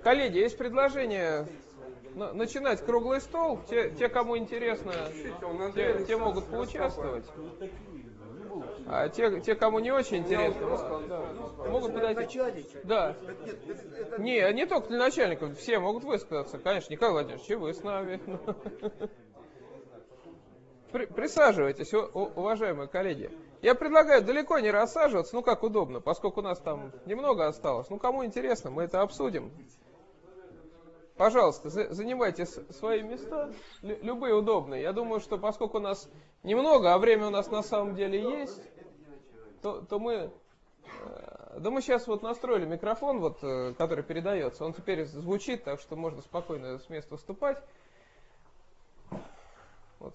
Коллеги, есть предложение начинать круглый стол. Те, кому интересно, те могут поучаствовать. А те, кому не очень интересно, могут подойти. Да. Не только для начальников, все могут высказаться. Конечно, Николай Владимирович, и вы с нами. Присаживайтесь, уважаемые коллеги. Я предлагаю далеко не рассаживаться, ну как удобно, поскольку у нас там немного осталось. Ну кому интересно, мы это обсудим. Пожалуйста, занимайте свои места, любые удобные. Я думаю, что поскольку у нас немного, а время у нас на самом деле есть, то мы... Да мы сейчас вот настроили микрофон, вот, который передается, он теперь звучит, так что можно спокойно с места выступать. Вот.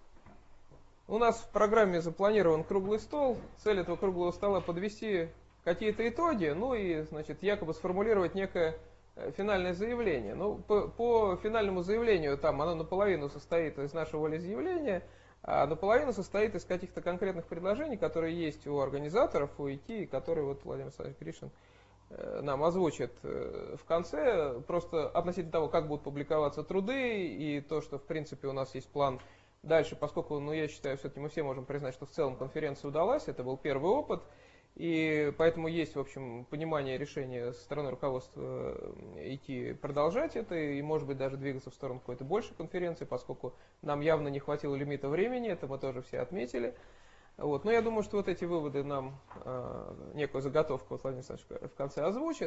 У нас в программе запланирован круглый стол. Цель этого круглого стола подвести какие-то итоги, ну и, значит, якобы сформулировать некое финальное заявление. Ну, по финальному заявлению там оно наполовину состоит из нашего волеизъявления, а наполовину состоит из каких-то конкретных предложений, которые есть у организаторов, у ИТИ, которые вот Владимир Александрович Гришин нам озвучит в конце, просто относительно того, как будут публиковаться труды и то, что в принципе у нас есть план дальше, поскольку, ну, я считаю, все-таки мы все можем признать, что в целом конференция удалась, это был первый опыт, и поэтому есть, в общем, понимание решения со стороны руководства идти продолжать это, и, может быть, даже двигаться в сторону какой-то большей конференции, поскольку нам явно не хватило лимита времени, это мы тоже все отметили. Вот. Но я думаю, что вот эти выводы нам некую заготовку вот Владимир Александрович в конце озвучит.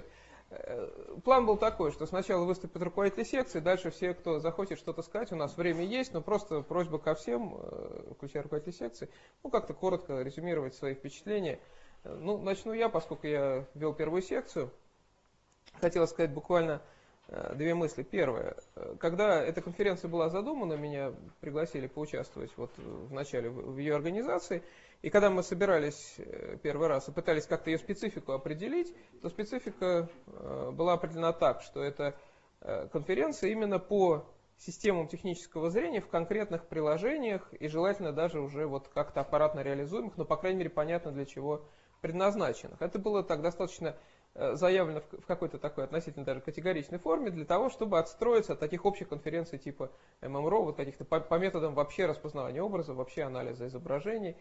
План был такой, что сначала выступят руководители секции, дальше все, кто захочет что-то сказать, у нас время есть, но просто просьба ко всем, включая руководителей секции, ну как-то коротко резюмировать свои впечатления. Ну, начну я, поскольку я вел первую секцию. Хотел сказать буквально две мысли. Первое. Когда эта конференция была задумана, меня пригласили поучаствовать вот в начале в ее организации. И когда мы собирались первый раз и пытались как-то ее специфику определить, то специфика была определена так, что это конференция именно по системам технического зрения в конкретных приложениях и желательно даже уже вот как-то аппаратно реализуемых, но по крайней мере понятно для чего предназначенных. Это было так достаточно заявлено в какой-то такой относительно даже категоричной форме для того, чтобы отстроиться от таких общих конференций типа ММРО, вот каких-то по методам вообще распознавания образа, вообще анализа изображений.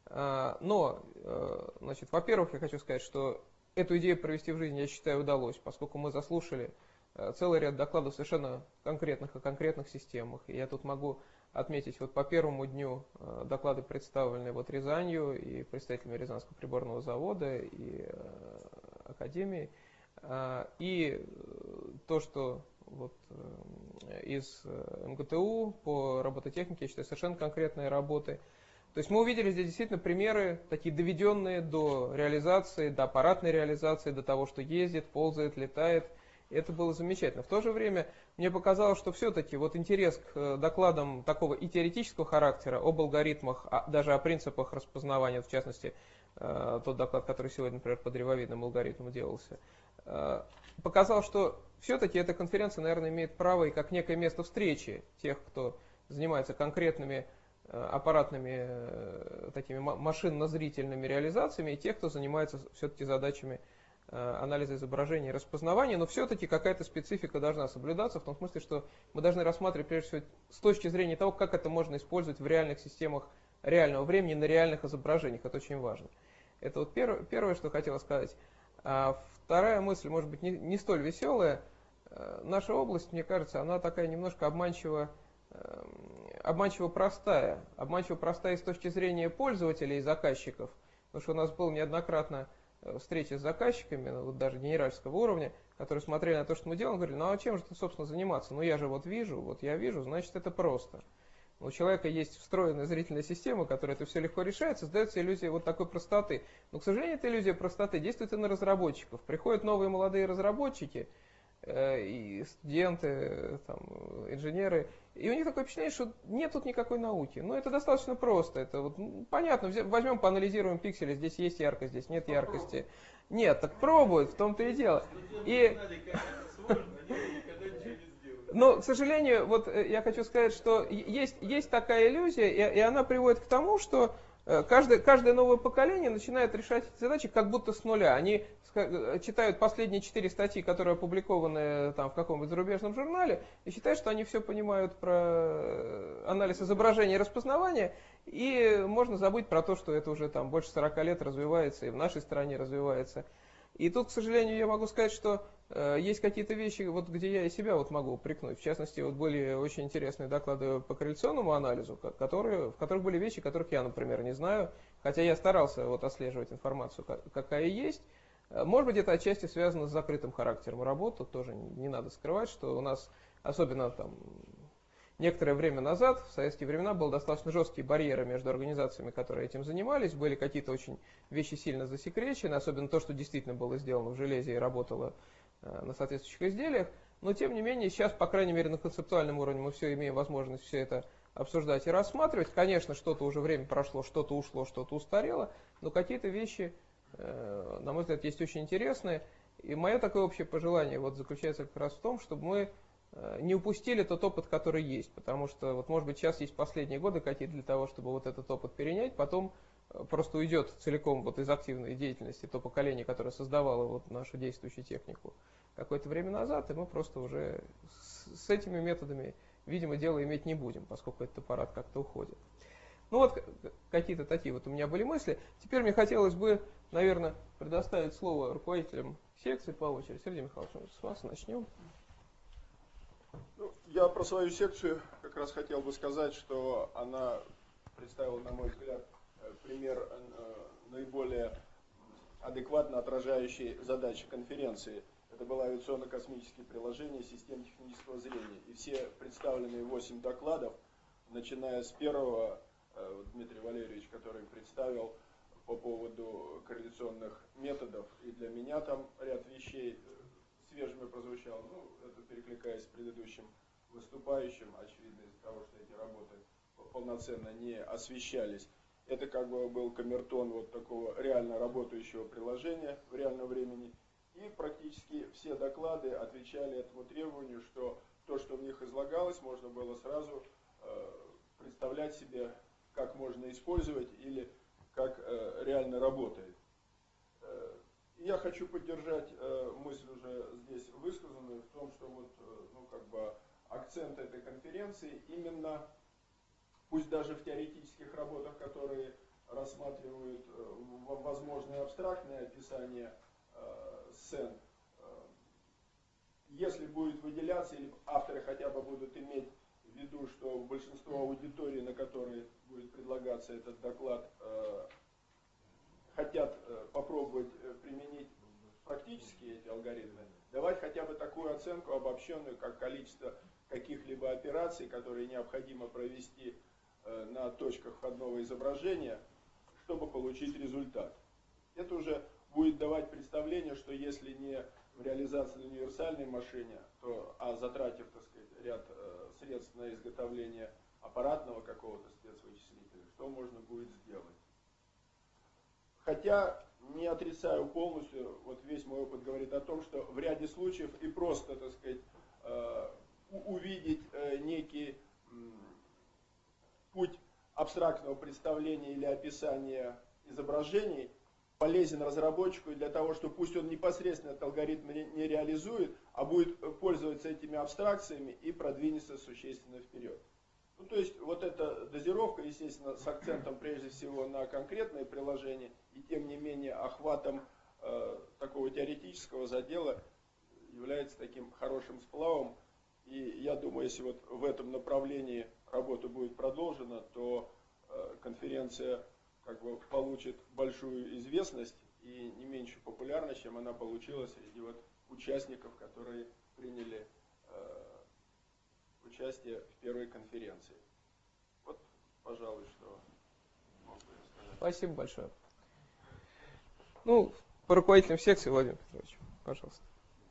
Но, значит, во-первых, я хочу сказать, что эту идею провести в жизнь, я считаю, удалось, поскольку мы заслушали целый ряд докладов совершенно конкретных о конкретных системах. И я тут могу отметить вот по первому дню доклады, представленные вот Рязанью и представителями Рязанского приборного завода и Академии. И то, что вот из МГТУ по робототехнике, я считаю, совершенно конкретные работы. То есть мы увидели здесь действительно примеры, такие доведенные до реализации, до аппаратной реализации, до того, что ездит, ползает, летает. И это было замечательно. В то же время мне показалось, что все-таки вот интерес к докладам такого и теоретического характера об алгоритмах, даже о принципах распознавания, в частности, тот доклад, который сегодня, например, по древовидным алгоритмам делался, показал, что все-таки эта конференция, наверное, имеет право и как некое место встречи тех, кто занимается конкретными аппаратными такими машинно-зрительными реализациями, и тех, кто занимается все-таки задачами анализа изображений и распознавания, но все-таки какая-то специфика должна соблюдаться, в том смысле, что мы должны рассматривать прежде всего с точки зрения того, как это можно использовать в реальных системах реального времени на реальных изображениях. Это очень важно. Это вот первое, что хотел сказать. А вторая мысль, может быть, не столь веселая. Наша область, мне кажется, она такая немножко обманчиво простая. Обманчиво простая с точки зрения пользователей и заказчиков. Потому что у нас было неоднократно встречи с заказчиками, вот даже генеральского уровня, которые смотрели на то, что мы делаем, говорили, ну а чем же ты, собственно, заниматься? Ну я же вот я вижу, значит это просто. У человека есть встроенная зрительная система, которая это все легко решает, создается иллюзия вот такой простоты. Но, к сожалению, эта иллюзия простоты действует и на разработчиков. Приходят новые молодые разработчики, и студенты, там, инженеры, и у них такое впечатление, что нет тут никакой науки. Ну, это достаточно просто. Это вот, понятно, возьмем, поанализируем пиксели, здесь есть яркость, здесь нет яркости. Нет, так пробуют, в том-то и дело. Но, к сожалению, вот я хочу сказать, что есть такая иллюзия, и она приводит к тому, что каждое новое поколение начинает решать эти задачи как будто с нуля. Они читают последние 4 статьи, которые опубликованы там, в каком-нибудь зарубежном журнале, и считают, что они все понимают про анализ изображения и распознавания, и можно забыть про то, что это уже там больше 40 лет развивается, и в нашей стране развивается. И тут, к сожалению, я могу сказать, что есть какие-то вещи, вот, где я и себя вот могу упрекнуть. В частности, вот были очень интересные доклады по корреляционному анализу, в которых были вещи, которых я, например, не знаю, хотя я старался вот отслеживать информацию, какая есть. Может быть, это отчасти связано с закрытым характером работы, тоже не надо скрывать, что у нас, особенно там некоторое время назад, в советские времена, были достаточно жесткие барьеры между организациями, которые этим занимались, были какие-то очень вещи сильно засекречены, особенно то, что действительно было сделано в железе и работало на соответствующих изделиях, но тем не менее сейчас, по крайней мере, на концептуальном уровне мы все имеем возможность все это обсуждать и рассматривать. Конечно, что-то уже время прошло, что-то ушло, что-то устарело, но какие-то вещи, на мой взгляд, есть очень интересные. И мое такое общее пожелание вот заключается как раз в том, чтобы мы не упустили тот опыт, который есть, потому что, вот, может быть, сейчас есть последние годы какие-то для того, чтобы вот этот опыт перенять, потом просто уйдет целиком вот из активной деятельности то поколение, которое создавало вот нашу действующую технику какое-то время назад, и мы просто уже с этими методами, видимо, дело иметь не будем, поскольку этот аппарат как-то уходит. Ну вот какие-то такие вот у меня были мысли. Теперь мне хотелось бы, наверное, предоставить слово руководителям секции по очереди. Сергей Михайлович, с вас начнем. Ну, я про свою секцию как раз хотел бы сказать, что она представила, на мой взгляд, пример наиболее адекватно отражающий задачи конференции. Это было авиационно-космические приложения систем технического зрения. И все представленные 8 докладов, начиная с первого, Дмитрий Валерьевич, который представил по поводу корреляционных методов, и для меня там ряд вещей свежими прозвучало, ну, это перекликаясь с предыдущим выступающим, очевидно из-за того, что эти работы полноценно не освещались. Это как бы был камертон вот такого реально работающего приложения в реальном времени. И практически все доклады отвечали этому требованию, что то, что в них излагалось, можно было сразу представлять себе, как можно использовать или как реально работает. Я хочу поддержать мысль уже здесь высказанную в том, что вот, ну, как бы акцент этой конференции именно, пусть даже в теоретических работах, которые рассматривают возможные абстрактные описания сцен, если будет выделяться, или авторы хотя бы будут иметь в виду, что большинство аудитории, на которой будет предлагаться этот доклад, хотят попробовать применить практически эти алгоритмы, давать хотя бы такую оценку обобщенную, как количество каких-либо операций, которые необходимо провести на точках входного изображения, чтобы получить результат. Это уже будет давать представление, что если не в реализации на универсальной машине, а затратив, так сказать, ряд средств на изготовление аппаратного какого-то спецвычислителя, что можно будет сделать. Хотя не отрицаю полностью, вот весь мой опыт говорит о том, что в ряде случаев и просто, так сказать, увидеть некий путь абстрактного представления или описания изображений полезен разработчику для того, что пусть он непосредственно этот алгоритм не реализует, а будет пользоваться этими абстракциями и продвинется существенно вперед. Ну, то есть вот эта дозировка, естественно, с акцентом прежде всего на конкретные приложения и тем не менее охватом такого теоретического задела является таким хорошим сплавом. И я думаю, если вот в этом направлении работа будет продолжена, то конференция как бы получит большую известность и не меньшую популярность, чем она получила среди вот участников, которые приняли участие в первой конференции. Вот, пожалуй, что мог бы сказать. Спасибо большое. Ну, по руководителям секции, Владимир Петрович, пожалуйста.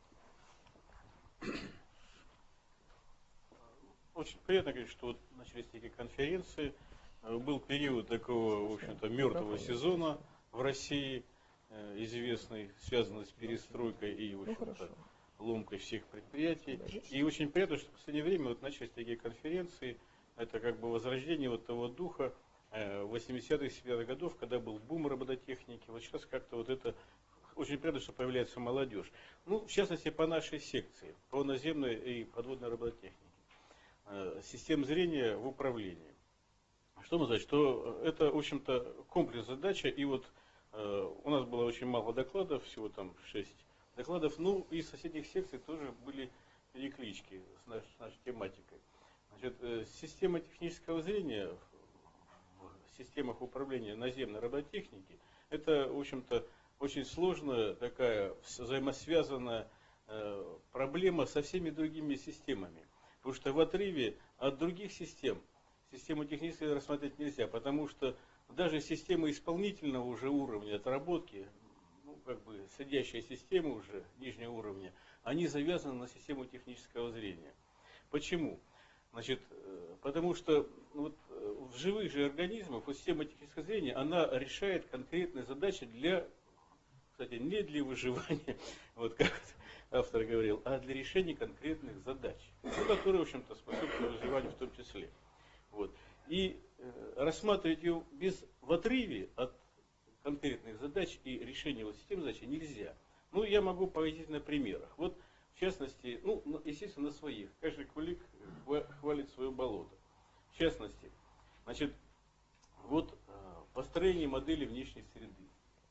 Очень приятно, говорить, что вот начались такие конференции. Был период такого, в общем-то, мертвого сезона в России, известный, связанный с перестройкой и, в общем-то, ломкой всех предприятий. И очень приятно, что в последнее время вот начались такие конференции. Это как бы возрождение вот того духа 80-х, 70-х годов, когда был бум робототехники. Вот сейчас как-то вот это очень приятно, что появляется молодежь. Ну, в частности, по нашей секции, по наземной и подводной робототехнике. Систем зрения в управлении. Что мы знаем? Что это, в общем-то, комплекс задача. И вот у нас было очень мало докладов, всего там 6 докладов. Ну, и соседних секций тоже были переклички с нашей тематикой. Значит, система технического зрения в системах управления наземной робототехники, это, в общем-то, очень сложная такая взаимосвязанная проблема со всеми другими системами. Потому что в отрыве от других систем систему технически рассмотреть нельзя, потому что даже системы исполнительного уже уровня отработки, ну, как бы сидящие системы уже нижнего уровня, они завязаны на систему технического зрения. Почему? Значит, потому что вот в живых же организмах вот система технического зрения, она решает конкретные задачи для, кстати, не для выживания, вот как автор говорил, а для решения конкретных задач, ну, которые, в общем-то, способствуют выживанию в том числе. Вот. И рассматривать ее в отрыве от конкретных задач и решения вот систем задач нельзя. Ну, я могу приводить на примерах. Вот, в частности, ну, естественно, на своих. Каждый кулик хвалит свое болото. В частности, значит, вот построение модели внешней среды.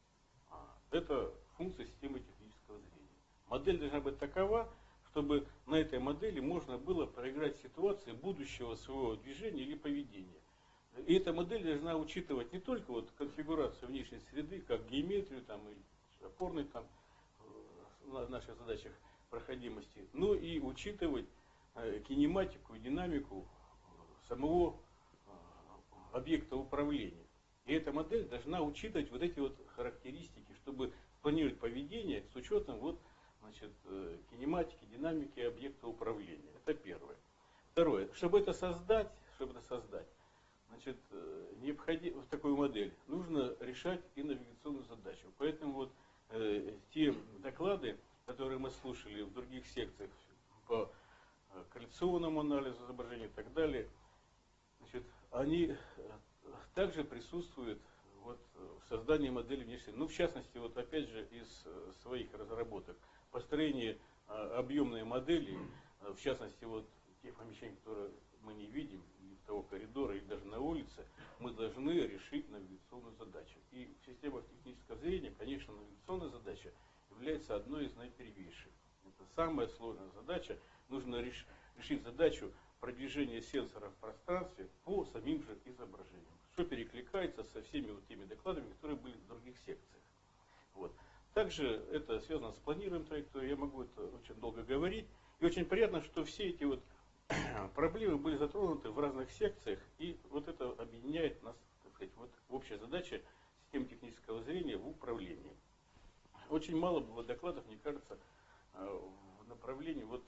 Это функция системы технического зрения. Модель должна быть такова, чтобы на этой модели можно было проиграть ситуации будущего своего движения или поведения. И эта модель должна учитывать не только вот конфигурацию внешней среды, как геометрию там, и опорный там, на наших задачах проходимости, но и учитывать кинематику и динамику самого объекта управления. И эта модель должна учитывать вот эти вот характеристики, чтобы планировать поведение с учетом вот, значит, кинематики, динамики объекта управления. Это первое. Второе. Чтобы это создать, значит, необходимо в такую модель нужно решать и навигационную задачу. Поэтому вот те доклады, которые мы слушали в других секциях по корреляционному анализу изображений и так далее, значит, они также присутствуют вот в создании модели внешней. Ну, в частности, вот опять же из своих разработок, построение объемной модели, в частности, вот тех помещений, которые мы не видим, и в того коридора, и даже на улице, мы должны решить навигационную задачу. И в системах технического зрения, конечно, навигационная задача является одной из наипервейших. Это самая сложная задача. Нужно решить задачу продвижения сенсора в пространстве по самим же изображениям, что перекликается со всеми вот теми докладами, которые были в других секциях. Вот. Также это связано с планированием траектории, я могу это очень долго говорить. И очень приятно, что все эти вот проблемы были затронуты в разных секциях, и вот это объединяет нас, так сказать, вот в общей задаче системы технического зрения в управлении. Очень мало было докладов, мне кажется, в направлении вот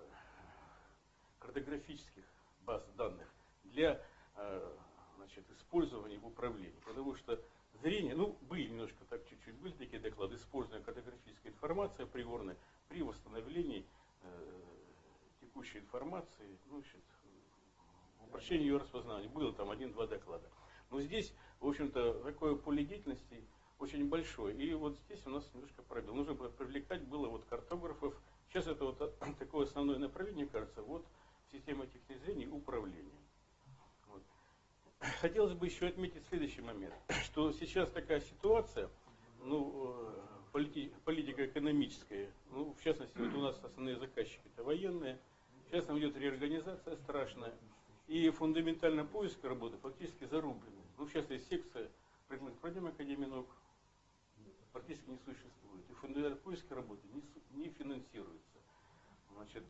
картографических баз данных для, значит, использования в управлении. Потому что зрение, ну, были немножко так чуть-чуть, были такие доклады, использования картографической информации априорной при восстановлении текущей информации, ну, значит, упрощение ее распознавания. Было там 1-2 доклада. Но здесь, в общем-то, такое поле деятельности очень большое. И вот здесь у нас немножко пробел. Нужно привлекать было вот картографов. Сейчас это вот такое основное направление, кажется, вот система технического зрения и управления. Вот. Хотелось бы еще отметить следующий момент, что сейчас такая ситуация, ну, политико-экономическая, ну, в частности, вот у нас основные заказчики это военные, сейчас там идет реорганизация страшная, и фундаментальный поиск работы фактически зарублен. Ну, сейчас есть секция прикладной Академии наук, практически не существует. И фундаментальный поиск работы не финансируется. Значит,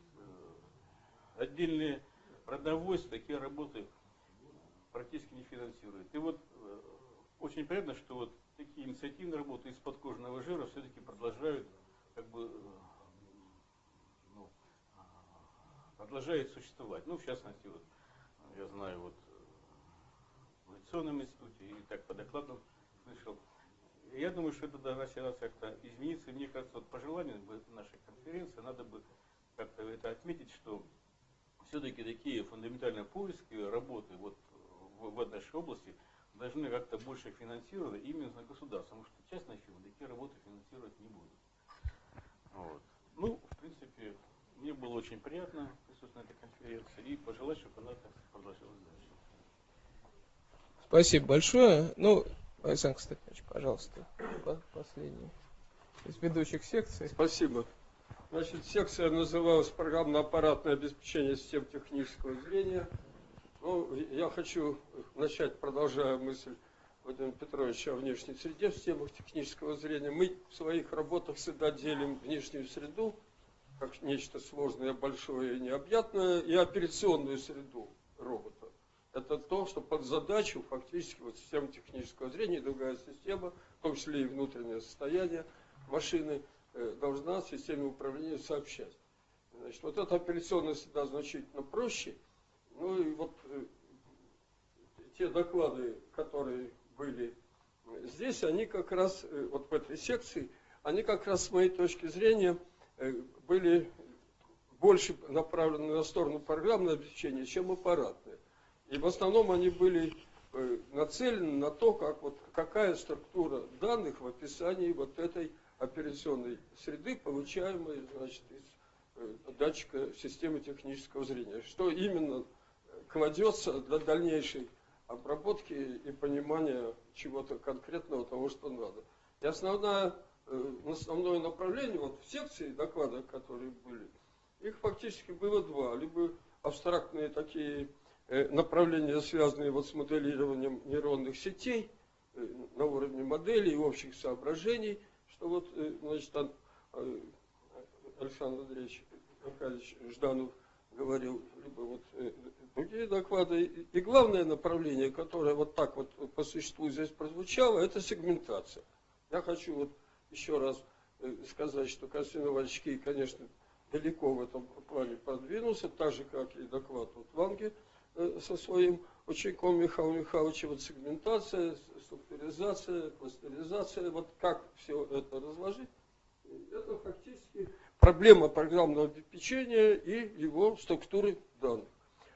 отдельные продовольствия такие работы практически не финансируют. И вот очень приятно, что вот такие инициативные работы из подкожного жира все-таки продолжают, как бы, ну, продолжают существовать. Ну, в частности, вот, я знаю, вот в Авиационном институте и так по докладам слышал. Я думаю, что это должна ситуация как-то измениться. Мне кажется, вот по желанию нашей конференции надо бы как-то это отметить, что все-таки такие фундаментальные поиски работы вот в нашей области должны как-то больше финансировать именно государство, потому что частные фирмы такие работы финансировать не будут. Вот. Ну, в принципе, мне было очень приятно присутствовать на этой конференции и пожелать, чтобы она так продолжилась дальше. Спасибо большое. Ну, Александр Константинович, пожалуйста, последний из ведущих секций. Спасибо. Значит, секция называлась «Программно-аппаратное обеспечение систем технического зрения». Ну, я хочу начать, продолжая мысль Владимира Петровича о внешней среде в системах технического зрения. Мы в своих работах всегда делим внешнюю среду как нечто сложное, большое и необъятное, и операционную среду робота. Это то, что под задачу фактически вот система технического зрения и другая система, в том числе и внутреннее состояние машины, должна системе управления сообщать. Значит, вот эта операционная среда значительно проще. Ну и вот те доклады, которые были здесь, они как раз, вот в этой секции, они как раз с моей точки зрения были больше направлены на сторону программного обеспечения, чем аппаратное. И в основном они были нацелены на то, какая структура данных в описании вот этой операционной среды, получаемой, значит, из датчика системы технического зрения. Что именно кладется для дальнейшей обработки и понимания чего-то конкретного, того, что надо. И основное направление вот в секции доклада, которые были, их фактически было два. Либо абстрактные такие направления, связанные вот с моделированием нейронных сетей на уровне моделей и общих соображений, что вот, значит, Александр Андреевич Аркадьевич Жданов говорил, либо вот другие доклады. И главное направление, которое вот так вот по существу здесь прозвучало, это сегментация. Я хочу вот еще раз сказать, что Константин Иванович, конечно, далеко в этом плане продвинулся, так же, как и доклад вот Ванге со своим учеником Михаилом Михайловичем. Вот сегментация, структуризация, кластеризация, вот как все это разложить, это фактически проблема программного обеспечения и его структуры данных.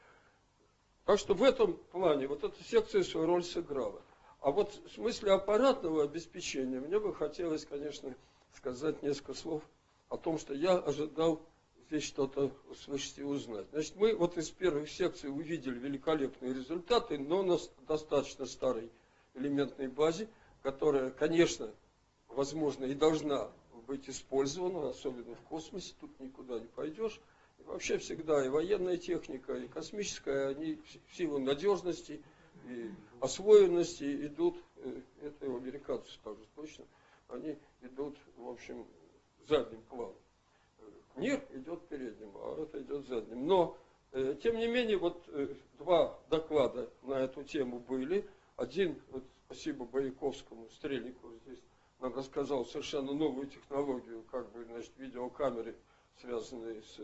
Так что в этом плане вот эта секция свою роль сыграла. А вот в смысле аппаратного обеспечения мне бы хотелось, конечно, сказать несколько слов о том, что я ожидал здесь что-то услышать и узнать. Значит, мы вот из первых секций увидели великолепные результаты, но на достаточно старой элементной базе, которая, конечно, возможно и должна быть использована, особенно в космосе, тут никуда не пойдешь. И вообще всегда и военная техника, и космическая, они в силу надежности и освоенности идут, это и у американцев также точно, они идут, в общем, задним планом. Мир идет передним, а это идет задним. Но, тем не менее, вот два доклада на эту тему были. Один, вот, спасибо Бояковскому, Стрельникову здесь, нам рассказал совершенно новую технологию, как бы, значит, видеокамеры, связанные с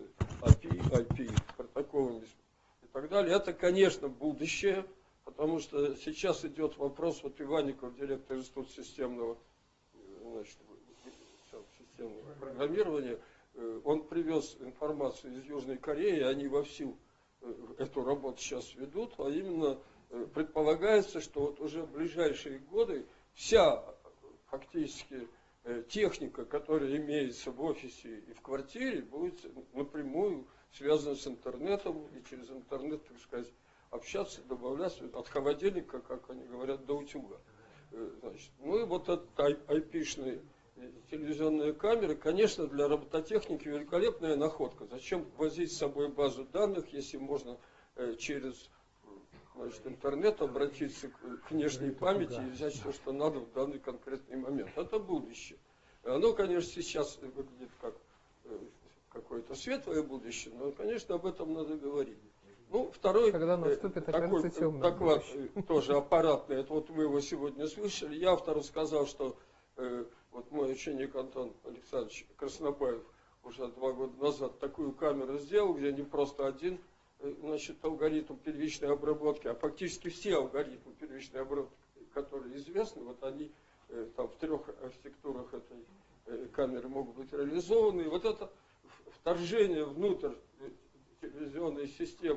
IP протоколами и так далее. Это, конечно, будущее, потому что сейчас идет вопрос, вот Иванников, директор Института системного, значит, системного программирования, он привез информацию из Южной Кореи, они вовсю эту работу сейчас ведут, а именно предполагается, что вот уже в ближайшие годы вся фактически техника, которая имеется в офисе и в квартире, будет напрямую связана с интернетом и через интернет, так сказать, общаться, добавлять от холодильника, как они говорят, до утюга. Значит, ну и вот этот IP-шный телевизионные камеры, конечно, для робототехники великолепная находка. Зачем возить с собой базу данных, если можно через, значит, интернет обратиться к внешней памяти и взять все, что надо в данный конкретный момент. Это будущее. Оно, конечно, сейчас выглядит как какое-то светлое будущее, но, конечно, об этом надо говорить. Ну, второй такой доклад, тоже аппаратный, это вот мы его сегодня слышали. Я автору сказал, что вот мой ученик Антон Александрович Краснобаев уже 2 года назад такую камеру сделал, где не просто один, значит, алгоритм первичной обработки, а фактически все алгоритмы первичной обработки, которые известны, вот они там в 3 архитектурах этой камеры могут быть реализованы. И вот это вторжение внутрь телевизионной системы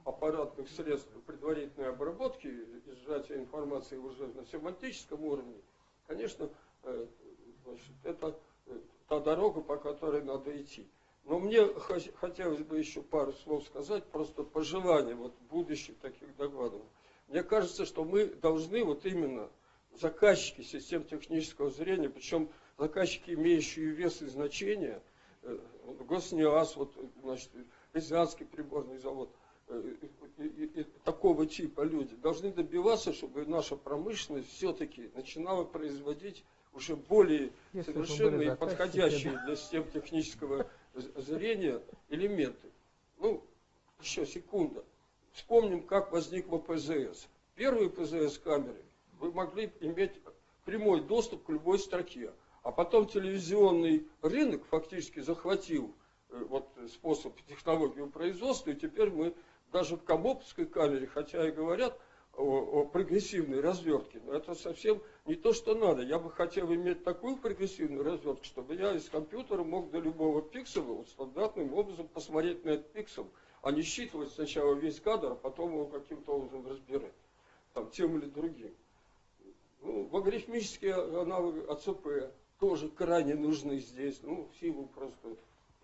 аппаратных средств предварительной обработки и сжатия информации уже на семантическом уровне, конечно, значит, это та дорога, по которой надо идти. Но мне хотелось бы еще пару слов сказать, просто пожелания вот будущих таких докладов. Мне кажется, что мы должны вот именно заказчики систем технического зрения, причем заказчики, имеющие вес и значение, Госнеаз, вот, значит, Рязанский приборный завод, и такого типа люди должны добиваться, чтобы наша промышленность все-таки начинала производить уже более совершенные и подходящие для систем технического зрения элементы. Ну, еще секунда. Вспомним, как возникла ПЗС. Первые ПЗС-камеры вы могли иметь прямой доступ к любой строке. А потом телевизионный рынок фактически захватил вот, способ, технологию производства, и теперь мы даже в кабоповской камере, хотя и говорят о прогрессивной развертке, но это совсем не то, что надо. Я бы хотел иметь такую прогрессивную развертку, чтобы я из компьютера мог до любого пикселя вот, стандартным образом посмотреть на этот пиксель, а не считывать сначала весь кадр, а потом его каким-то образом разбирать, там, тем или другим. Ну, логарифмические аналоги АЦП тоже крайне нужны здесь, ну, в силу просто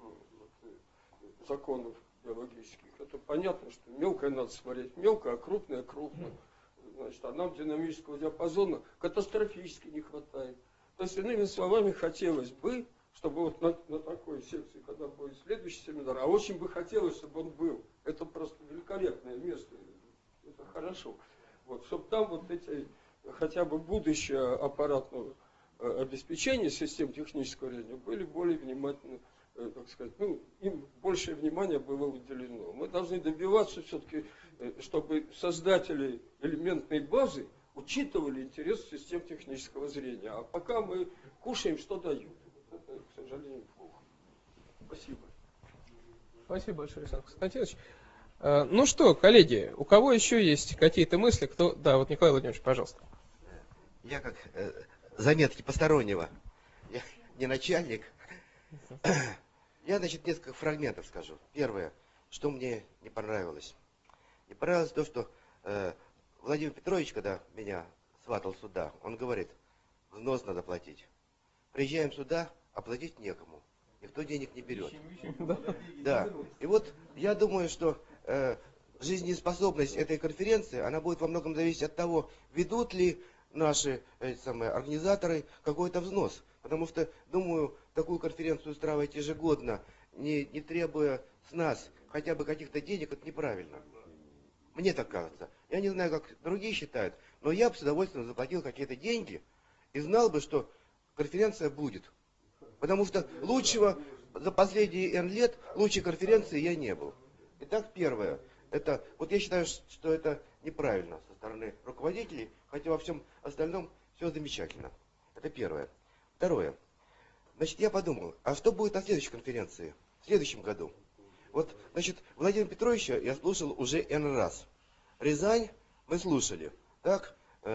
законов биологических. Это понятно, что мелкое надо смотреть мелко, а крупное крупно. Значит, а нам динамического диапазона катастрофически не хватает. То есть, иными словами, хотелось бы, чтобы вот на такой секции, когда будет следующий семинар, а очень бы хотелось, чтобы он был. Это просто великолепное место. Это хорошо. Вот, чтобы там вот эти, хотя бы будущее аппаратного обеспечения систем технического зрения были более внимательны, так сказать, ну, им большее внимание было уделено. Мы должны добиваться все-таки, чтобы создатели элементной базы учитывали интерес систем технического зрения. А пока мы кушаем, что дают. Это, к сожалению, плохо. Спасибо. Спасибо большое, Александр Константинович. Ну что, коллеги, у кого еще есть какие-то мысли? Кто? Да, вот Николай Владимирович, пожалуйста. Я как заметки постороннего, я не начальник. Я, значит, несколько фрагментов скажу. Первое, что мне не понравилось. Не понравилось то, что Владимир Петрович, когда меня сватал сюда, он говорит, взнос надо платить. Приезжаем сюда, а платить некому. Никто денег не берет. Да. И вот я думаю, что жизнеспособность этой конференции, она будет во многом зависеть от того, ведут ли наши организаторы какой-то взнос. Потому что, думаю, такую конференцию устраивать ежегодно, не требуя с нас хотя бы каких-то денег, это неправильно. Мне так кажется. Я не знаю, как другие считают, но я бы с удовольствием заплатил какие-то деньги и знал бы, что конференция будет. Потому что лучшего за последние N лет, лучшей конференции я не был. Итак, первое. Это, вот я считаю, что это неправильно со стороны руководителей, хотя во всем остальном все замечательно. Это первое. Второе. Значит, я подумал, а что будет на следующей конференции, в следующем году? Вот, значит, Владимира Петровича я слушал уже N раз. Рязань мы слушали. Так,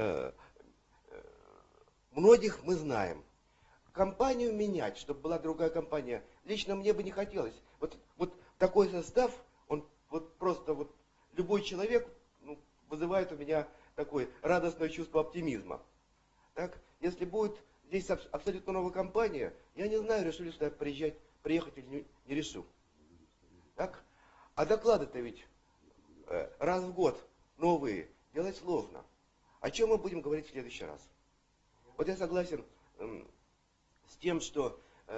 многих мы знаем. Компанию менять, чтобы была другая компания, лично мне бы не хотелось. Вот такой состав, он вот просто вот любой человек вызывает у меня такое радостное чувство оптимизма. Так, если будет здесь абсолютно новая компания, я не знаю, решу ли сюда приехать или не решу. Так? А доклады-то ведь раз в год новые делать сложно. О чем мы будем говорить в следующий раз? Вот я согласен с тем, что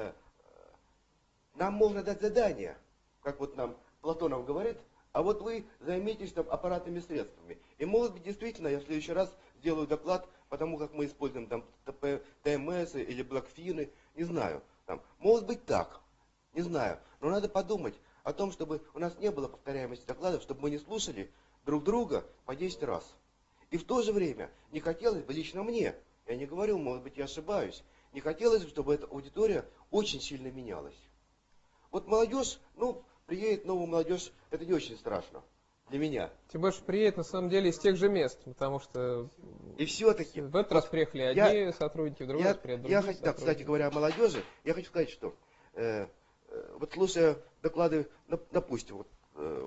нам можно дать задание, как вот нам Платонов говорит, а вот вы займитесь там аппаратными средствами. И может быть действительно я в следующий раз сделаю доклад, потому как мы используем там ТМС или блокфины, не знаю. Там, может быть так, не знаю. Но надо подумать о том, чтобы у нас не было повторяемости докладов, чтобы мы не слушали друг друга по 10 раз. И в то же время не хотелось бы лично мне, я не говорю, может быть я ошибаюсь, не хотелось бы, чтобы эта аудитория очень сильно менялась. Вот молодежь, приедет новая молодежь, это не очень страшно для меня. Тем больше приедет на самом деле из тех же мест, потому что и все-таки в этот раз приехали одни сотрудники, в другой раз приедут другие сотрудники. Да, кстати говоря, о молодежи, я хочу сказать, что вот слушая доклады, допустим, вот,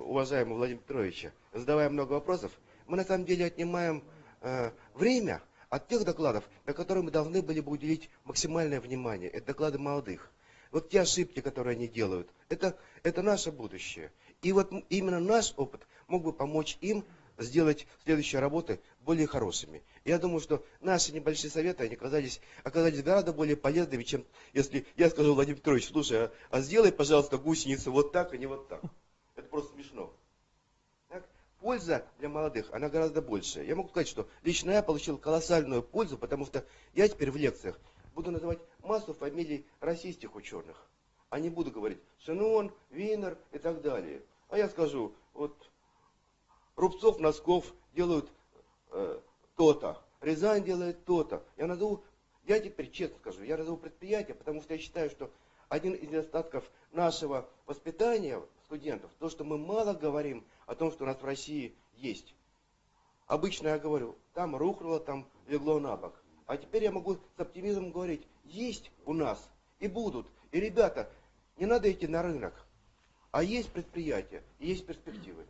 уважаемого Владимира Петровича, задавая много вопросов, мы на самом деле отнимаем время от тех докладов, на которые мы должны были бы уделить максимальное внимание. Это доклады молодых. Вот те ошибки, которые они делают, это наше будущее. И вот именно наш опыт мог бы помочь им сделать следующие работы более хорошими. Я думаю, что наши небольшие советы они оказались гораздо более полезными, чем если я скажу, Владимир Петрович, слушай, а сделай, пожалуйста, гусеницу вот так, а не вот так. Это просто смешно. Так? Польза для молодых, она гораздо больше. Я могу сказать, что лично я получил колоссальную пользу, потому что я теперь в лекциях буду называть массу фамилий российских ученых. А не буду говорить Шенон, Винер и так далее. А я скажу, вот Рубцов, Носков делают то-то, Рязань делает то-то. Я теперь честно скажу, я назову предприятие, потому что я считаю, что один из недостатков нашего воспитания студентов, то, что мы мало говорим о том, что у нас в России есть. Обычно я говорю, там рухнуло, там легло на бок. А теперь я могу с оптимизмом говорить, есть у нас и будут. И, ребята, не надо идти на рынок, а есть предприятия, и есть перспективы.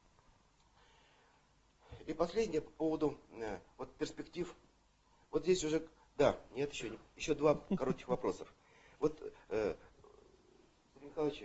И последнее по поводу вот перспектив. Вот здесь уже, да, нет, еще два коротких вопросов. Вот, Сергей Михайлович,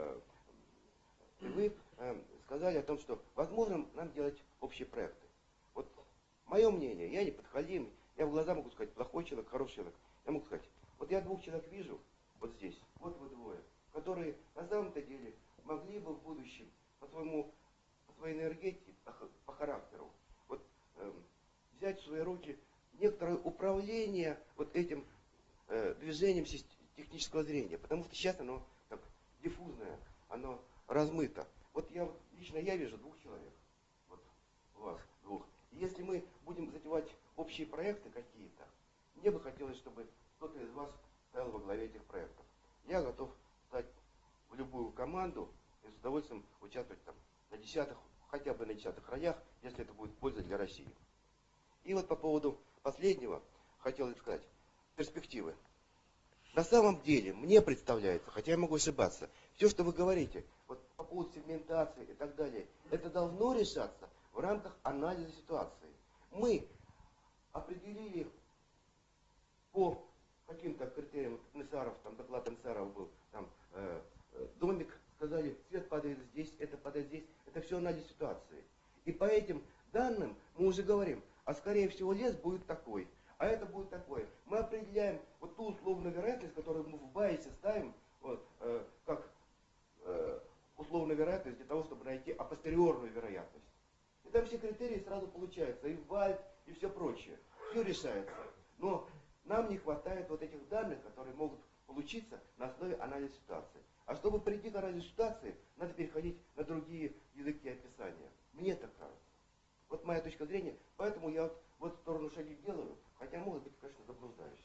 вы сказали о том, что возможно нам делать общие проекты. Вот мое мнение, я не подхалим, я в глаза могу сказать, плохой человек, хороший человек. Я могу сказать, вот я двух человек вижу, вот здесь, вот вы двое, которые на самом-то деле могли бы в будущем по своей энергетике, по характеру, вот, взять в свои руки некоторое управление вот этим движением технического зрения, потому что сейчас оно так диффузное, оно размыто. Вот лично я вижу двух человек, вот вас двух. И если мы будем затевать общие проекты какие-то, мне бы хотелось, чтобы кто-то из вас стоял во главе этих проектов. Я готов стать в любую команду и с удовольствием участвовать там на десятых, хотя бы на десятых ролях, если это будет польза для России. И вот по поводу последнего хотел сказать, перспективы. На самом деле, мне представляется, хотя я могу ошибаться, все, что вы говорите, вот по поводу сегментации и так далее, это должно решаться в рамках анализа ситуации. Мы определили по каким-то критериям Несаров, там доклад Несаров был, там домик, сказали, свет падает здесь, это падает здесь, это все анализ ситуации. И по этим данным мы уже говорим, а скорее всего лес будет такой, а это будет такое. Мы определяем вот ту условную вероятность, которую мы в байсе ставим, вот, как условную вероятность для того, чтобы найти апостериорную вероятность. И там все критерии сразу получаются, и вальт, и все прочее. Все решается. Но нам не хватает вот этих данных, которые могут получиться на основе анализа ситуации. А чтобы прийти к анализу ситуации, надо переходить на другие языки описания. Мне так кажется. Вот моя точка зрения. Поэтому я вот в эту сторону шаги делаю, хотя, может быть, конечно, заблуждаюсь.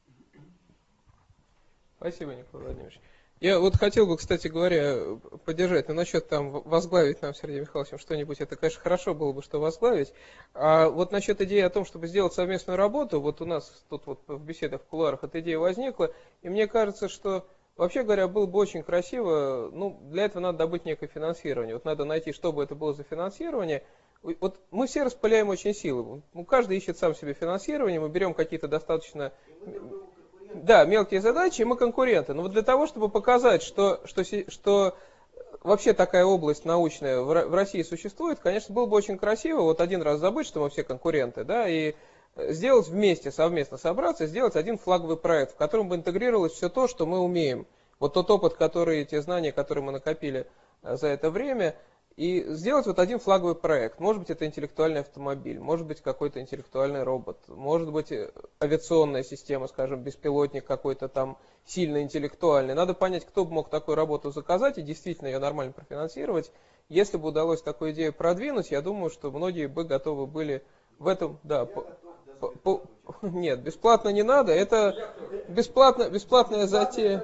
Спасибо, Николай Владимирович. Я вот хотел бы, кстати говоря, поддержать насчет там возглавить нам Сергеем Михайловичем что-нибудь. Это, конечно, хорошо было бы, что возглавить. А вот насчет идеи о том, чтобы сделать совместную работу, вот у нас тут вот в беседах в кулуарах эта идея возникла. И мне кажется, что, вообще говоря, было бы очень красиво, ну, для этого надо добыть некое финансирование. Вот надо найти, что бы это было за финансирование. Вот мы все распыляем очень силы. Ну, каждый ищет сам себе финансирование, мы берем какие-то достаточно... Да, мелкие задачи, и мы конкуренты. Но вот для того, чтобы показать, что вообще такая область научная в России существует, конечно, было бы очень красиво вот один раз забыть, что мы все конкуренты, да, и сделать вместе, совместно собраться, сделать один флаговый проект, в котором бы интегрировалось все то, что мы умеем. Вот тот опыт, те знания, которые мы накопили за это время, и сделать вот один флаговый проект. Может быть, это интеллектуальный автомобиль, может быть, какой-то интеллектуальный робот, может быть, авиационная система, скажем, беспилотник какой-то там сильно интеллектуальный. Надо понять, кто бы мог такую работу заказать и действительно ее нормально профинансировать. Если бы удалось такую идею продвинуть, я думаю, что многие бы готовы были в этом... Да, нет, бесплатно не надо, это бесплатная затея.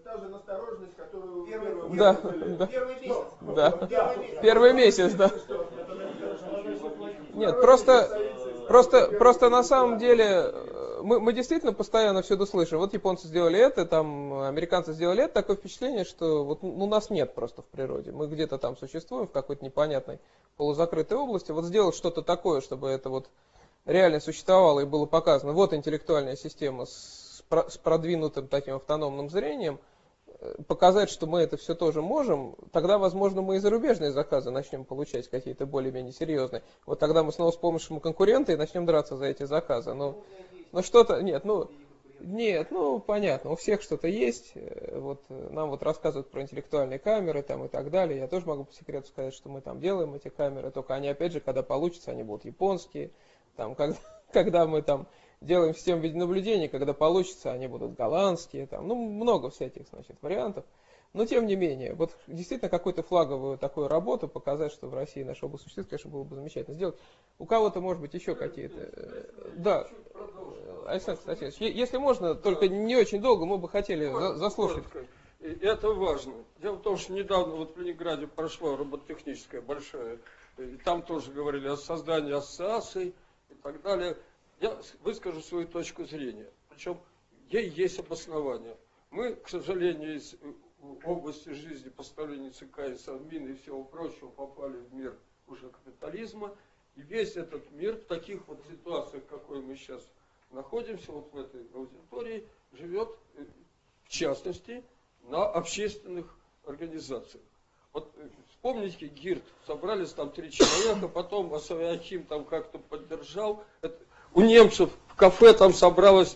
Да, да. Первый месяц, да. Нет, просто на самом деле мы действительно постоянно все это слышим. Вот японцы сделали это, там американцы сделали это. Такое впечатление, что вот, ну, нас нет просто в природе. Мы где-то там существуем в какой-то непонятной полузакрытой области. Вот сделать что-то такое, чтобы это вот реально существовало и было показано. Вот интеллектуальная система с продвинутым таким автономным зрением. Показать, что мы это все тоже можем, тогда, возможно, мы и зарубежные заказы начнем получать какие-то более-менее серьезные. Вот тогда мы снова вспомним конкурента и начнем драться за эти заказы. Но что-то, нет, понятно, у всех что-то есть. Вот нам вот рассказывают про интеллектуальные камеры там и так далее. Я тоже могу по секрету сказать, что мы там делаем эти камеры, только они, опять же, когда получится, они будут японские. Там, когда мы там делаем систему видеонаблюдения, когда получится, они будут голландские, там, ну, много всяких, значит, вариантов. Но, тем не менее, вот действительно какую-то флаговую такую работу показать, что в России наша область существует, конечно, было бы замечательно сделать. У кого-то, может быть, еще какие-то... Да, Александр Константинович, если можно, только не очень долго, мы бы хотели заслушать. И это важно. Дело в том, что недавно вот в Ленинграде прошла робототехническая большая, и там тоже говорили о создании ассоциаций и так далее. Я выскажу свою точку зрения, причем ей есть обоснование. Мы, к сожалению, из области жизни, поставления ЦК и Совмина и всего прочего попали в мир уже капитализма, и весь этот мир в таких вот ситуациях, в какой мы сейчас находимся, вот в этой аудитории, живет, в частности, на общественных организациях. Вот вспомните ГИРД, собрались там 3 человека, потом Асавиахим там как-то поддержал. У немцев в кафе там собралось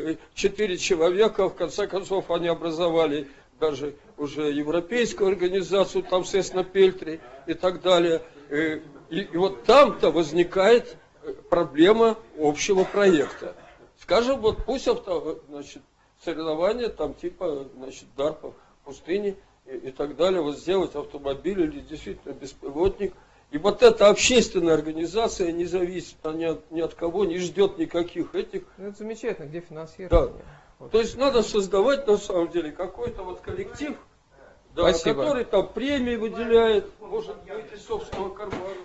4 человека, в конце концов они образовали даже уже европейскую организацию, там, соответственно, Пельтри и так далее. И вот там-то возникает проблема общего проекта. Скажем, вот пусть значит, соревнования там типа, значит, DARPA в пустыне и так далее, вот сделать автомобиль или действительно беспилотник. И вот эта общественная организация не зависит ни от кого, не ждет никаких этих. Ну, это замечательно, где финансирование. Да. Вот. То есть надо создавать на самом деле какой-то вот коллектив, да, который там премии выделяет, может быть, из собственного кармана.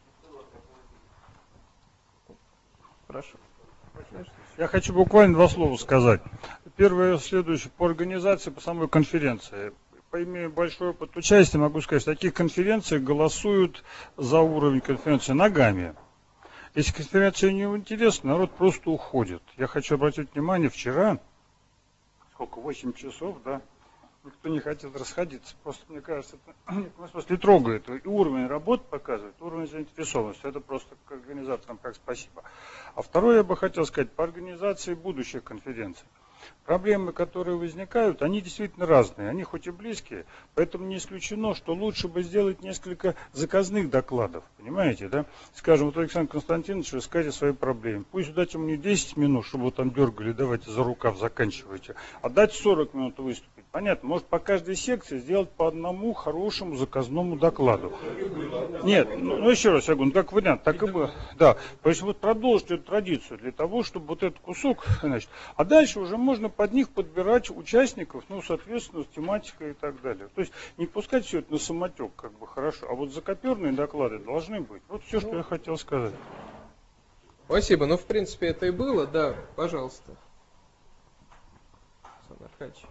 Хорошо. Я хочу буквально 2 слова сказать. Первое, следующее, по организации, по самой конференции. Имея большой опыт участия, могу сказать, что таких конференций голосуют за уровень конференции ногами. Если конференция не интересна, народ просто уходит. Я хочу обратить внимание, вчера, 8 часов, да, никто не хотел расходиться. Просто, мне кажется, это просто трогает. И уровень работы показывает, уровень заинтересованности. Это просто к организаторам как спасибо. А второе, я бы хотел сказать, по организации будущих конференций. Проблемы, которые возникают, они действительно разные, они хоть и близкие, поэтому не исключено, что лучше бы сделать несколько заказных докладов, понимаете, да? Скажем, вот Александр Константинович, расскажите свои проблемы. Пусть дайте мне 10 минут, чтобы вы там дергали, давайте за рукав заканчивайте, а дать 40 минут выступить. Понятно, может по каждой секции сделать по одному хорошему заказному докладу. Нет, ну еще раз я говорю, как вариант, так и было. Да, то есть вот продолжить эту традицию для того, чтобы вот этот кусок, значит, а дальше уже можно под них подбирать участников, ну, соответственно, с тематикой и так далее. То есть не пускать все это на самотек, как бы хорошо, а вот закоперные доклады должны быть. Вот все, что я хотел сказать. Спасибо, ну, в принципе, это и было, да, пожалуйста. Александр Аркадьевич.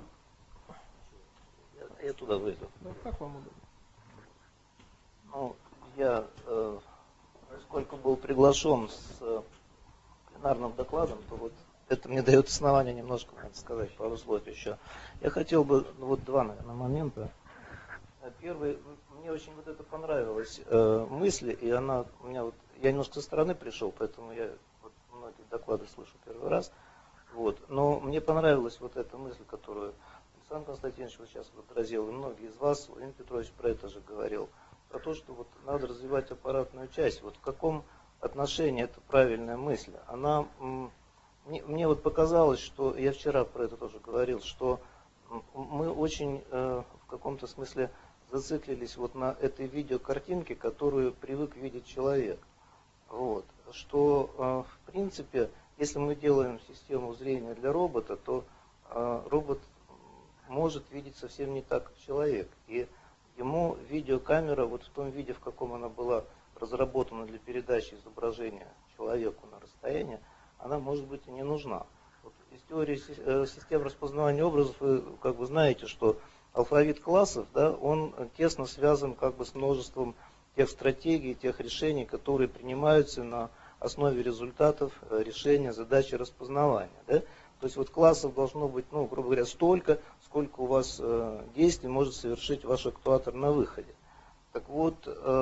Я туда выйду. Ну, как вам удобно? Ну, я, поскольку был приглашен с пленарным докладом, то вот это мне дает основание немножко, надо сказать, пару слов еще. Я хотел бы, ну, вот 2, наверное, момента. Первый, мне очень вот это понравилась мысль, и она у меня вот, я немножко со стороны пришел, поэтому я вот многие доклады слышу первый раз. Вот, но мне понравилась вот эта мысль, которую Александр Константинович вот сейчас вот отразил, и многие из вас, Владимир Петрович про это же говорил, про то, что вот надо развивать аппаратную часть. Вот в каком отношении это правильная мысль? Она, мне вот показалось, что, я вчера про это тоже говорил, что мы очень в каком-то смысле зациклились вот на этой видеокартинке, которую привык видеть человек. Вот. Что, в принципе, если мы делаем систему зрения для робота, то робот может видеть совсем не так, как человек. И ему видеокамера, вот в том виде, в каком она была разработана для передачи изображения человеку на расстояние, она может быть и не нужна. из теории систем распознавания образов вы как бы знаете, что алфавит классов, да, он тесно связан как бы с множеством тех стратегий, тех решений, которые принимаются на основе результатов решения задачи распознавания. Да? То есть вот классов должно быть, ну, грубо говоря, столько, сколько у вас действий может совершить ваш актуатор на выходе. Так вот,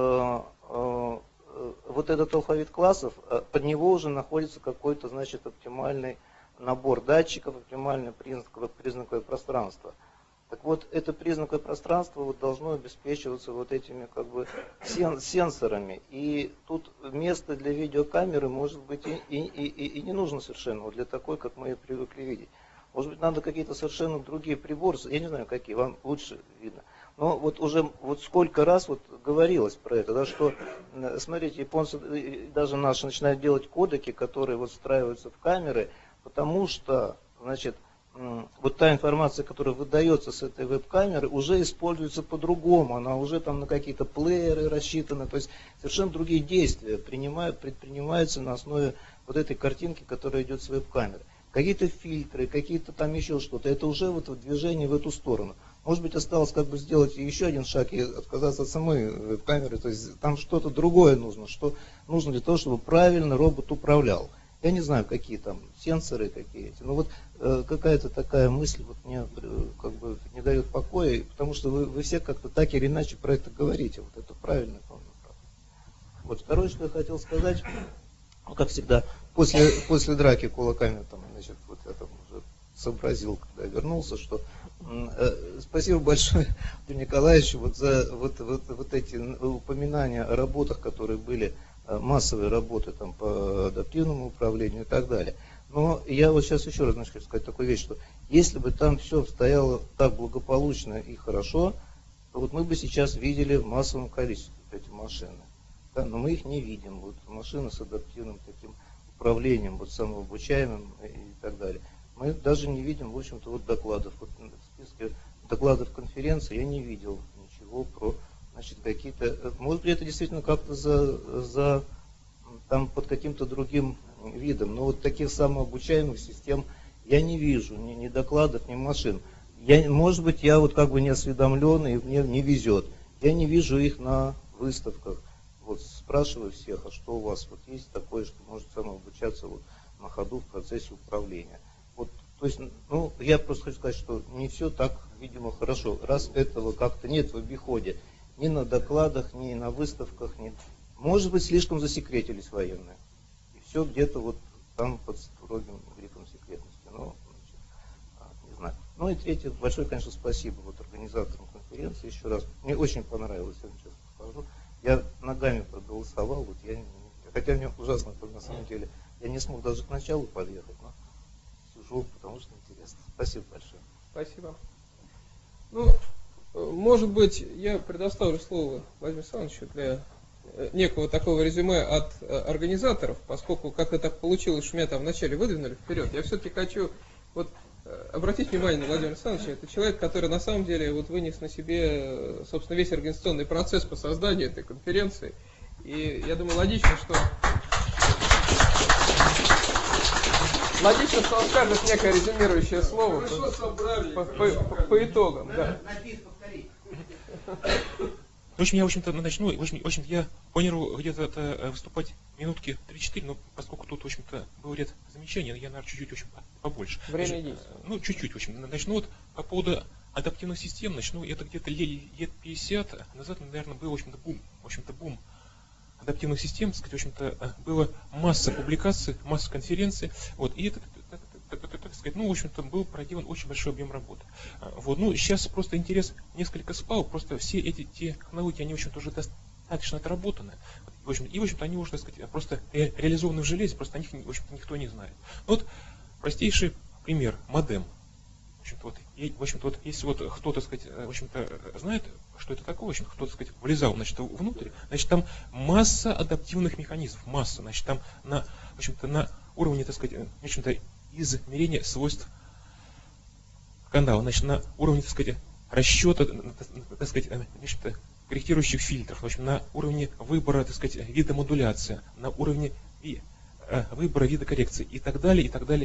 вот этот алфавит классов, под него уже находится какой-то, значит, оптимальный набор датчиков, оптимальное признаковое пространство. Так вот, это признаковое пространство вот должно обеспечиваться вот этими как бы сенсорами. И тут место для видеокамеры может быть и не нужно совершенно, вот для такой, как мы ее привыкли видеть. Может быть, надо какие-то совершенно другие приборы, я не знаю какие, вам лучше видно. Но вот уже вот сколько раз вот говорилось про это, да, что, смотрите, японцы, даже наши начинают делать кодеки, которые вот встраиваются в камеры, потому что, значит, вот та информация, которая выдается с этой веб-камеры, уже используется по-другому, она уже там на какие-то плееры рассчитана, то есть совершенно другие действия предпринимаются на основе вот этой картинки, которая идет с веб-камеры. Какие-то фильтры, какие-то там еще что-то, это уже вот движение в эту сторону. Может быть, осталось как бы сделать еще один шаг и отказаться от самой веб-камеры, то есть там что-то другое нужно, что нужно для того, чтобы правильно робот управлял. Я не знаю, какие там сенсоры какие-то, но вот какая-то такая мысль вот мне как бы не дает покоя, потому что вы все как-то так или иначе про это говорите, вот это правильно, по-моему. Вот второе, что я хотел сказать, ну, как всегда, после драки кулаками, там, значит, вот я там уже сообразил, когда я вернулся, что спасибо большое Андрею Николаевичу вот за вот эти упоминания о работах, которые были, массовые работы там, по адаптивному управлению и так далее. Но я вот сейчас еще раз хочу сказать такую вещь, что если бы там все стояло так благополучно и хорошо, то вот мы бы сейчас видели в массовом количестве эти машины. Да, но мы их не видим. Вот машины с адаптивным таким управлением, вот самообучаемым и так далее. Мы даже не видим, в общем-то, вот докладов. Вот в списке докладов конференции я не видел ничего про, значит, какие-то, может быть, это действительно как-то там под каким-то другим видом, но вот таких самообучаемых систем я не вижу, ни докладов, ни машин. Может быть, я вот как бы не осведомлен и мне не везет. Я не вижу их на выставках. Вот спрашиваю всех, а что у вас вот есть такое, что может самообучаться вот на ходу в процессе управления. Вот, то есть, ну, я просто хочу сказать, что не все так, видимо, хорошо. Раз этого как-то нет в обиходе, ни на докладах, ни на выставках, может быть, слишком засекретились военные. И все где-то вот там под строгим грифом секретности. Ну, значит, не знаю. Ну и третье, большое, конечно, спасибо вот организаторам конференции еще раз. Мне очень понравилось, я честно скажу. Я ногами проголосовал, вот хотя мне ужасно, на самом деле, я не смог даже к началу подъехать, но сижу, потому что интересно. Спасибо большое. Спасибо. Ну, может быть, я предоставлю слово Владимиру Александровичу для некого такого резюме от организаторов, поскольку как-то так получилось, что меня там вначале выдвинули вперед. Я все-таки хочу вот обратить внимание на Владимира Александровича. Это человек, который на самом деле вот вынес на себе, собственно, весь организационный процесс по созданию этой конференции. И я думаю, логично, что он скажет некое резюмирующее слово по итогам. Да. В общем, я, в общем-то, начну. В общем, я планирую где-то выступать минутки 3-4, но поскольку тут, в общем-то, был ряд замечаний, я, наверное, чуть-чуть, в общем, побольше. Время действия. Ну, чуть-чуть, в общем. Начну вот по поводу адаптивных систем, это где-то лет 50 назад, наверное, был, в общем-то, бум адаптивных систем, так сказать, в общем-то, было масса публикаций, масса конференций, вот, и это, так сказать, ну, в общем-то, был проделан очень большой объем работы. Вот, ну, сейчас просто интерес несколько спал, просто все эти технологии, они, в общем-то, уже достаточно отработаны, в общем-то, они уже, так сказать, просто реализованы в железе, просто о них, в общем-то, никто не знает. Вот, простейший пример, модем. В общем-то, вот, если вот кто-то, так сказать, в общем-то, знает, что это такое, в общем, кто-то, так сказать, влезал, значит, внутрь, значит, там масса адаптивных механизмов, масса, значит, там на, в общем-то, на уровне, так сказать, в общем-то, измерения свойств канала, значит, на уровне, так сказать, расчета, так сказать, в общем-то, корректирующих фильтров, в общем, на уровне выбора, так сказать, вида модуляции, на уровне выбора вида коррекции и так далее, и так далее,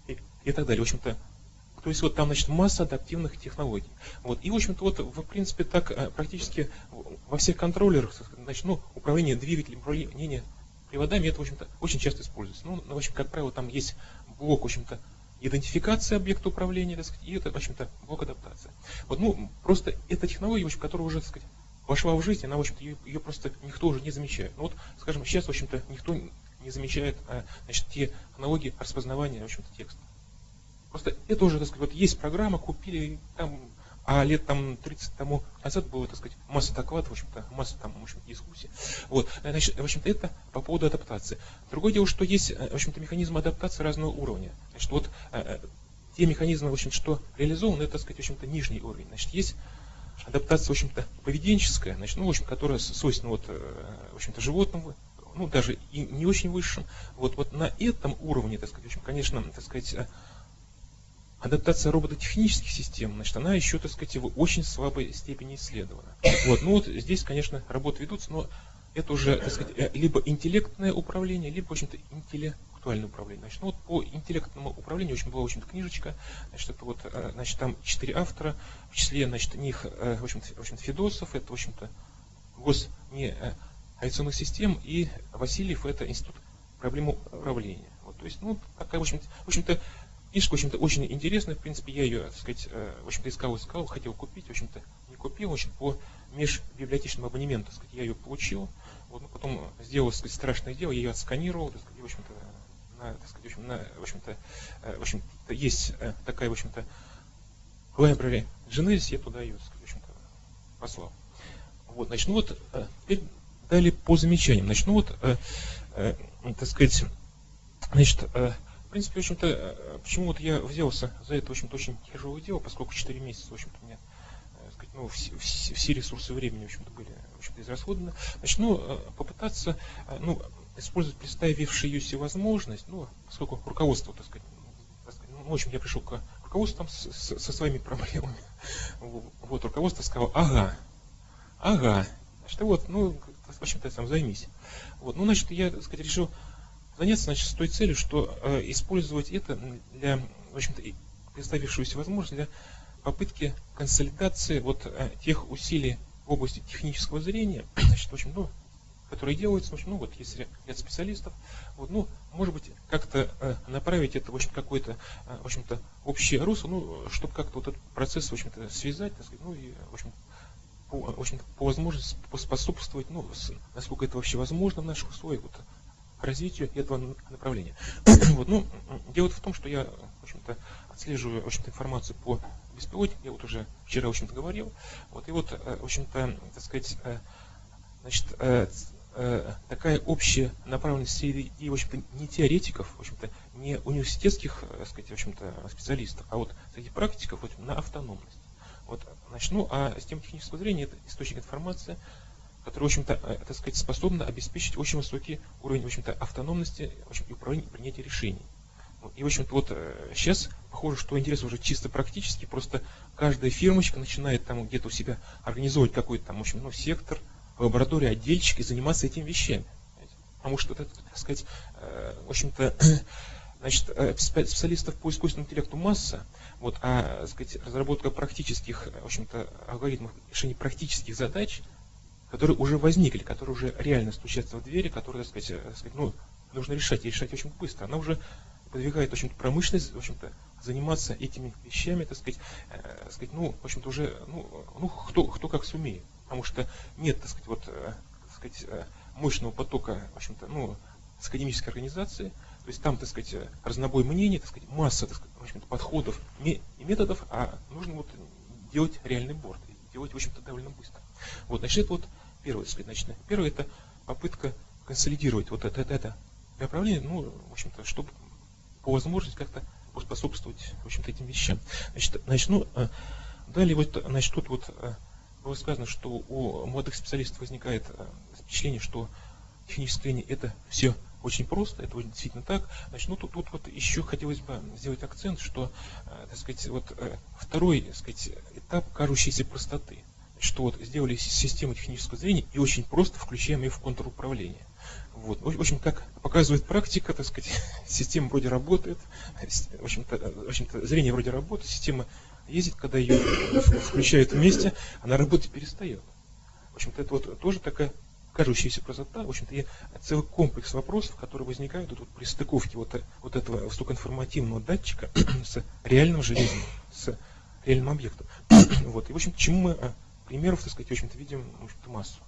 и так далее. В общем-то, то есть вот там, значит, масса адаптивных технологий. Вот. И, в общем-то, вот, в принципе, так практически во всех контроллерах, значит, ну, управление двигателем, управление приводами, это, в общем-то, очень часто используется. Ну, в общем, как правило, там есть блок, в общем-то, идентификации объекта управления, так сказать, и это, в общем-то, блок адаптации. Вот, ну, просто эта технология, в общем, которая уже, так сказать, вошла в жизнь, она, в общем-то, ее просто никто уже не замечает. Ну, вот, скажем, сейчас, в общем-то, никто не замечает, значит, те технологии распознавания, в общем-то, текста. Просто это уже, так сказать, вот есть программа, купили там, а лет там 30 тому назад было, так сказать, масса докладов, в общем-то, масса там, в общем-то, дискуссий. Вот, значит, в общем-то, это по поводу адаптации. Другое дело, что есть, в общем-то, механизмы адаптации разного уровня. Значит, вот те механизмы, в общем, что реализованы, это, так сказать, в общем-то, нижний уровень. Значит, есть адаптация, в общем-то, поведенческая, значит, ну, в общем, которая свойственна вот, в общем-то, животному, ну, даже и не очень высшим. Вот на этом уровне, так сказать, в общем, конечно, так сказать, адаптация робототехнических систем, значит, она еще, так сказать, в очень слабой степени исследована. Вот, ну вот здесь, конечно, работы ведутся, но это уже, так сказать, либо интеллектное управление, либо, в общем-то, интеллектуальное управление. Значит, ну вот по интеллектному управлению очень была, в общем-то, книжечка, значит, это вот, значит, там 4 автора, в числе, значит, них, в общем-то, Федосов, это, в общем-то, авиационных систем, и Васильев, это Институт проблем управления. Вот, то есть, ну, такая, в общем-то, книжка, в общем-то, очень интересная, в принципе, я ее, так сказать, в общем-то, искал, хотел купить, в общем-то, не купил, в общем, по межбиблиотечному абонементу, так сказать, я ее получил, вот, ну, потом сделал, так сказать, страшное дело, я ее отсканировал, так сказать, в общем-то, так сказать, в общем-то, есть такая, в общем-то, library Genesis, я туда ее, так сказать, в общем-то, послал. Вот, значит, ну вот, теперь далее по замечаниям, значит, ну вот, так сказать, значит, в принципе, в общем-то, почему вот я взялся за это, в общем-то, очень тяжелое дело, поскольку 4 месяца, в общем-то, у меня, так сказать, ну, все ресурсы времени, в общем-то, были, в общем-то, израсходованы. Значит, ну, попытаться, ну, использовать представившуюся возможность, ну, поскольку руководство, так сказать, ну, в общем, я пришел к руководству там со своими проблемами. Вот, руководство сказало, ага, значит, вот, ну, в общем-то, сам займись. Вот, ну, значит, я, так сказать, решил заняться, значит, с той целью, что использовать это для, в общем-то, представившуюся возможность для попытки консолидации вот тех усилий в области технического зрения, значит, в общем, ну, которые делаются, в общем, ну, вот есть ряд специалистов, вот, ну, может быть, как-то направить это, в общем, какое-то, в общем-то, общее русло, ну, чтобы как-то вот этот процесс, в общем-то, связать, так сказать, ну, и, в общем, по возможности поспособствовать, ну, насколько это вообще возможно в наших условиях, вот, развитию этого направления. Вот, ну, дело в том, что я, в общем-то, отслеживаю, в общем-то, информацию по беспилотникам, я вот уже вчера, в общем-то, говорил, вот, и вот, в общем-то, так сказать, значит, такая общая направленность среди, в общем-то, не теоретиков, в общем-то, не университетских, так сказать, в общем-то, специалистов, а вот среди практиков вот, на автономность. Вот, значит, ну, а система технического зрения – это источник информации, которая, в общем-то, так сказать, способна обеспечить очень высокий уровень, в общем-то, автономности, в общем, и управления, и принятия решений. И, в общем-то, вот сейчас похоже, что интерес уже чисто практически, просто каждая фирмочка начинает там где-то у себя организовывать какой-то там, в общем, ну, сектор, лабораторию, отдельчик и заниматься этими вещами. Потому что, так сказать, в общем-то, значит, специалистов по искусственному интеллекту масса, вот, а, так сказать, разработка практических, в общем-то, алгоритмов решения практических задач, которые уже возникли, которые уже реально стучатся в двери, которые, так сказать, ну, нужно решать, и решать очень быстро. Она уже подвигает, в общем-то, промышленность, в общем-то, заниматься этими вещами, так сказать, ну, в общем-то, уже, ну кто как сумеет. Потому что нет, так сказать, вот, так сказать, мощного потока, в общем-то, ну, с академической организации, то есть там, так сказать, разнобой мнений, так сказать, масса, так сказать, в общем-то, подходов и методов, а нужно вот делать реальный борт, делать, в общем-то, довольно быстро. Вот, значит, это вот первое, так сказать, значит, первое это попытка консолидировать вот это направление, ну, в общем-то, чтобы по возможности как-то поспособствовать, в общем-то, этим вещам. Значит, ну, далее вот, значит, тут вот было сказано, что у молодых специалистов возникает впечатление, что техническое зрение это все очень просто, это действительно так. Значит, ну, тут вот еще хотелось бы сделать акцент, что, так сказать, вот второй, так сказать, этап кажущейся простоты, что вот сделали систему технического зрения и очень просто включаем ее в контур управления. Вот. В общем, как показывает практика, так сказать, система вроде работает, в общем-то, зрение вроде работает, система ездит, когда ее включают вместе, она работать перестает. В общем-то, это вот тоже такая кажущаяся простота, в общем-то, и целый комплекс вопросов, которые возникают вот при стыковке вот этого высокоинформативного датчика с реальным железом, с реальным объектом. Вот. И, в общем, чему мы примеров, так сказать, в общем-то, видим, в общем-то, массу.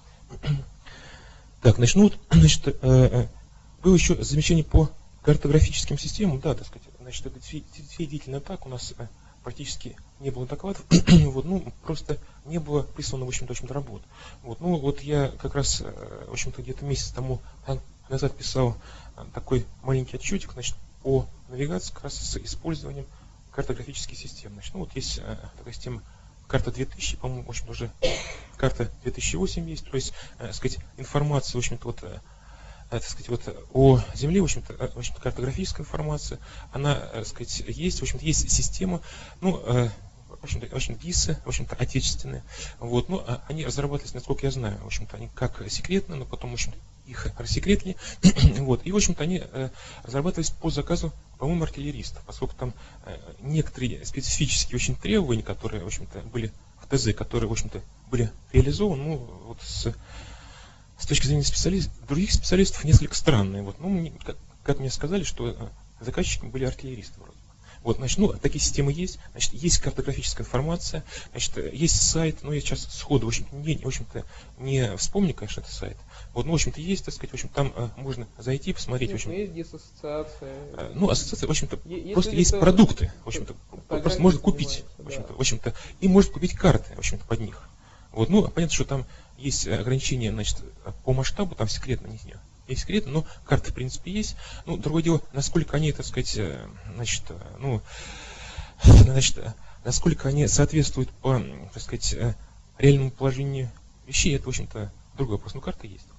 Так, начну. Значит, было еще замечание по картографическим системам. Да, так сказать, значит, это действительно так. У нас практически не было докладов. Вот, ну, просто не было прислано, в общем-то, работ. Вот, ну, вот я как раз, в общем-то, где-то месяц тому назад писал такой маленький отчетик, значит, по навигации как раз с использованием картографических систем. Значит, ну, вот есть такая система карта 2000, по-моему, в общем-то, уже карта 2008 есть, то есть, сказать, информация, в общем-то, вот, так сказать, вот о Земле, в общем-то, картографическая информация, она, сказать, есть, в общем-то, есть система, ну, в общем-то, ГИСы, в общем-то, отечественные, вот, ну, они разрабатывались, насколько я знаю, в общем-то, они как секретно, но потом, в общем-то, их рассекретили, вот, и, в общем-то, они разрабатывались по заказу, по-моему, артиллеристов, поскольку там некоторые специфические очень требования, которые, в общем-то, были в ТЗ, которые, в общем-то, были реализованы, ну, вот с точки зрения других специалистов несколько странные. Вот, ну, как мне сказали, что заказчиками были артиллеристы вроде. Вот, значит, ну, такие системы есть, значит, есть картографическая информация, значит, есть сайт, ну, я сейчас сходу, в общем-то, не вспомню, конечно, этот сайт. Вот, ну, в общем-то, есть, так сказать, в общем, там можно зайти, посмотреть, в общем. Есть диссоциация. Ну, ассоциация, в общем-то, просто есть продукты, в общем-то, просто можно купить, в общем-то, и можно купить карты, в общем-то, под них. Вот, ну, понятно, что там есть ограничения, значит, по масштабу, там секретно не есть секретно, но карты, в принципе, есть. Ну, другое дело, насколько они, так сказать, значит, ну, значит, насколько они соответствуют по, так сказать, реальному положению вещей, это, в общем-то, другой вопрос. Ну, карты есть.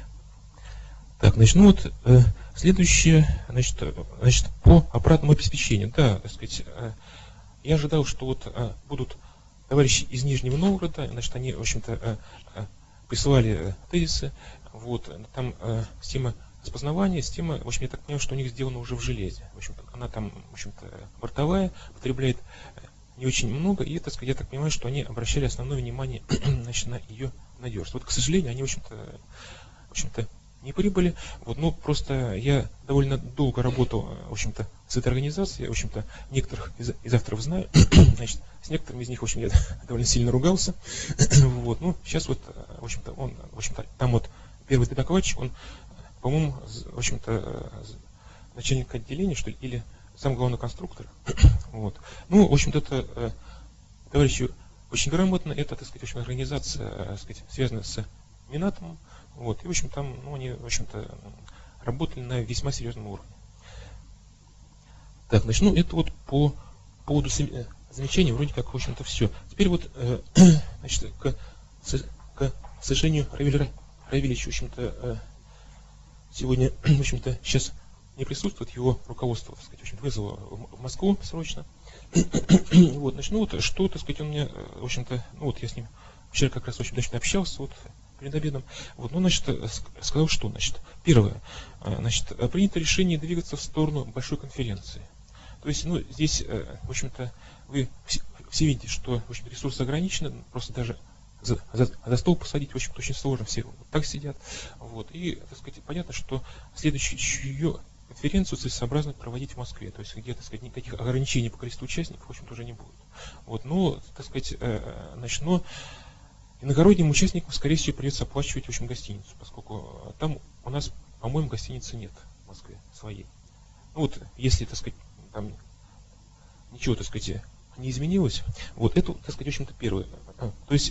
Так, значит, ну вот, следующее, значит, по обратному обеспечению. Да, так сказать, я ожидал, что вот будут товарищи из Нижнего Новгорода, значит, они, в общем-то, присылали тезисы, вот, там система распознавания, система, в общем, я так понимаю, что у них сделана уже в железе. В общем-то, она там, в общем-то, бортовая, потребляет не очень много, и, так сказать, я так понимаю, что они обращали основное внимание, значит, на ее надежность. Вот, к сожалению, они, в общем-то, не прибыли. Вот, ну, просто я довольно долго работал, в общем-то, с этой организацией, в общем-то, некоторых из авторов знаю, значит, с некоторыми из них, в общем, я довольно сильно ругался. Вот, ну, сейчас вот, в общем-то, он, в общем-то, там вот первый докладчик, он, по-моему, в общем-то, начальник отделения, что ли, или сам главный конструктор. Вот. Ну, в общем-то, это товарищи очень грамотно, это, так сказать, в общем, организация, так сказать, связана с Минатомом. Вот, и, в общем, там, ну, они, в общем-то, работали на весьма серьезном уровне. Так, значит, ну, это вот по поводу замечаний, вроде как, в общем-то, все. Теперь вот, значит, к сожалению, Равильевич, в общем-то, сегодня, в общем-то, сейчас не присутствует, его руководство, так сказать, в общем, вызвало в Москву срочно. Вот, значит, ну, вот, что, так сказать, он мне, в общем-то, ну, вот я с ним вчера как раз, в общем, общался, вот, перед обедом. Вот, ну, значит, сказал, что, значит, первое, значит, принято решение двигаться в сторону большой конференции. То есть, ну, здесь, в общем-то, вы все видите, что, в общем, ресурсы ограничены, просто даже за стол посадить, в общем-то, очень сложно, все вот так сидят. Вот, и, так сказать, понятно, что следующую ее конференцию целесообразно проводить в Москве, то есть, где, так сказать, никаких ограничений по количеству участников, в общем-то, уже не будет. Вот, но, так сказать, значит, но иногородним участникам, скорее всего, придется оплачивать, в общем, гостиницу, поскольку там у нас, по-моему, гостиницы нет в Москве своей. Ну вот, если, так сказать, там ничего, так сказать, не изменилось, вот это, так сказать, в общем-то, первое. То есть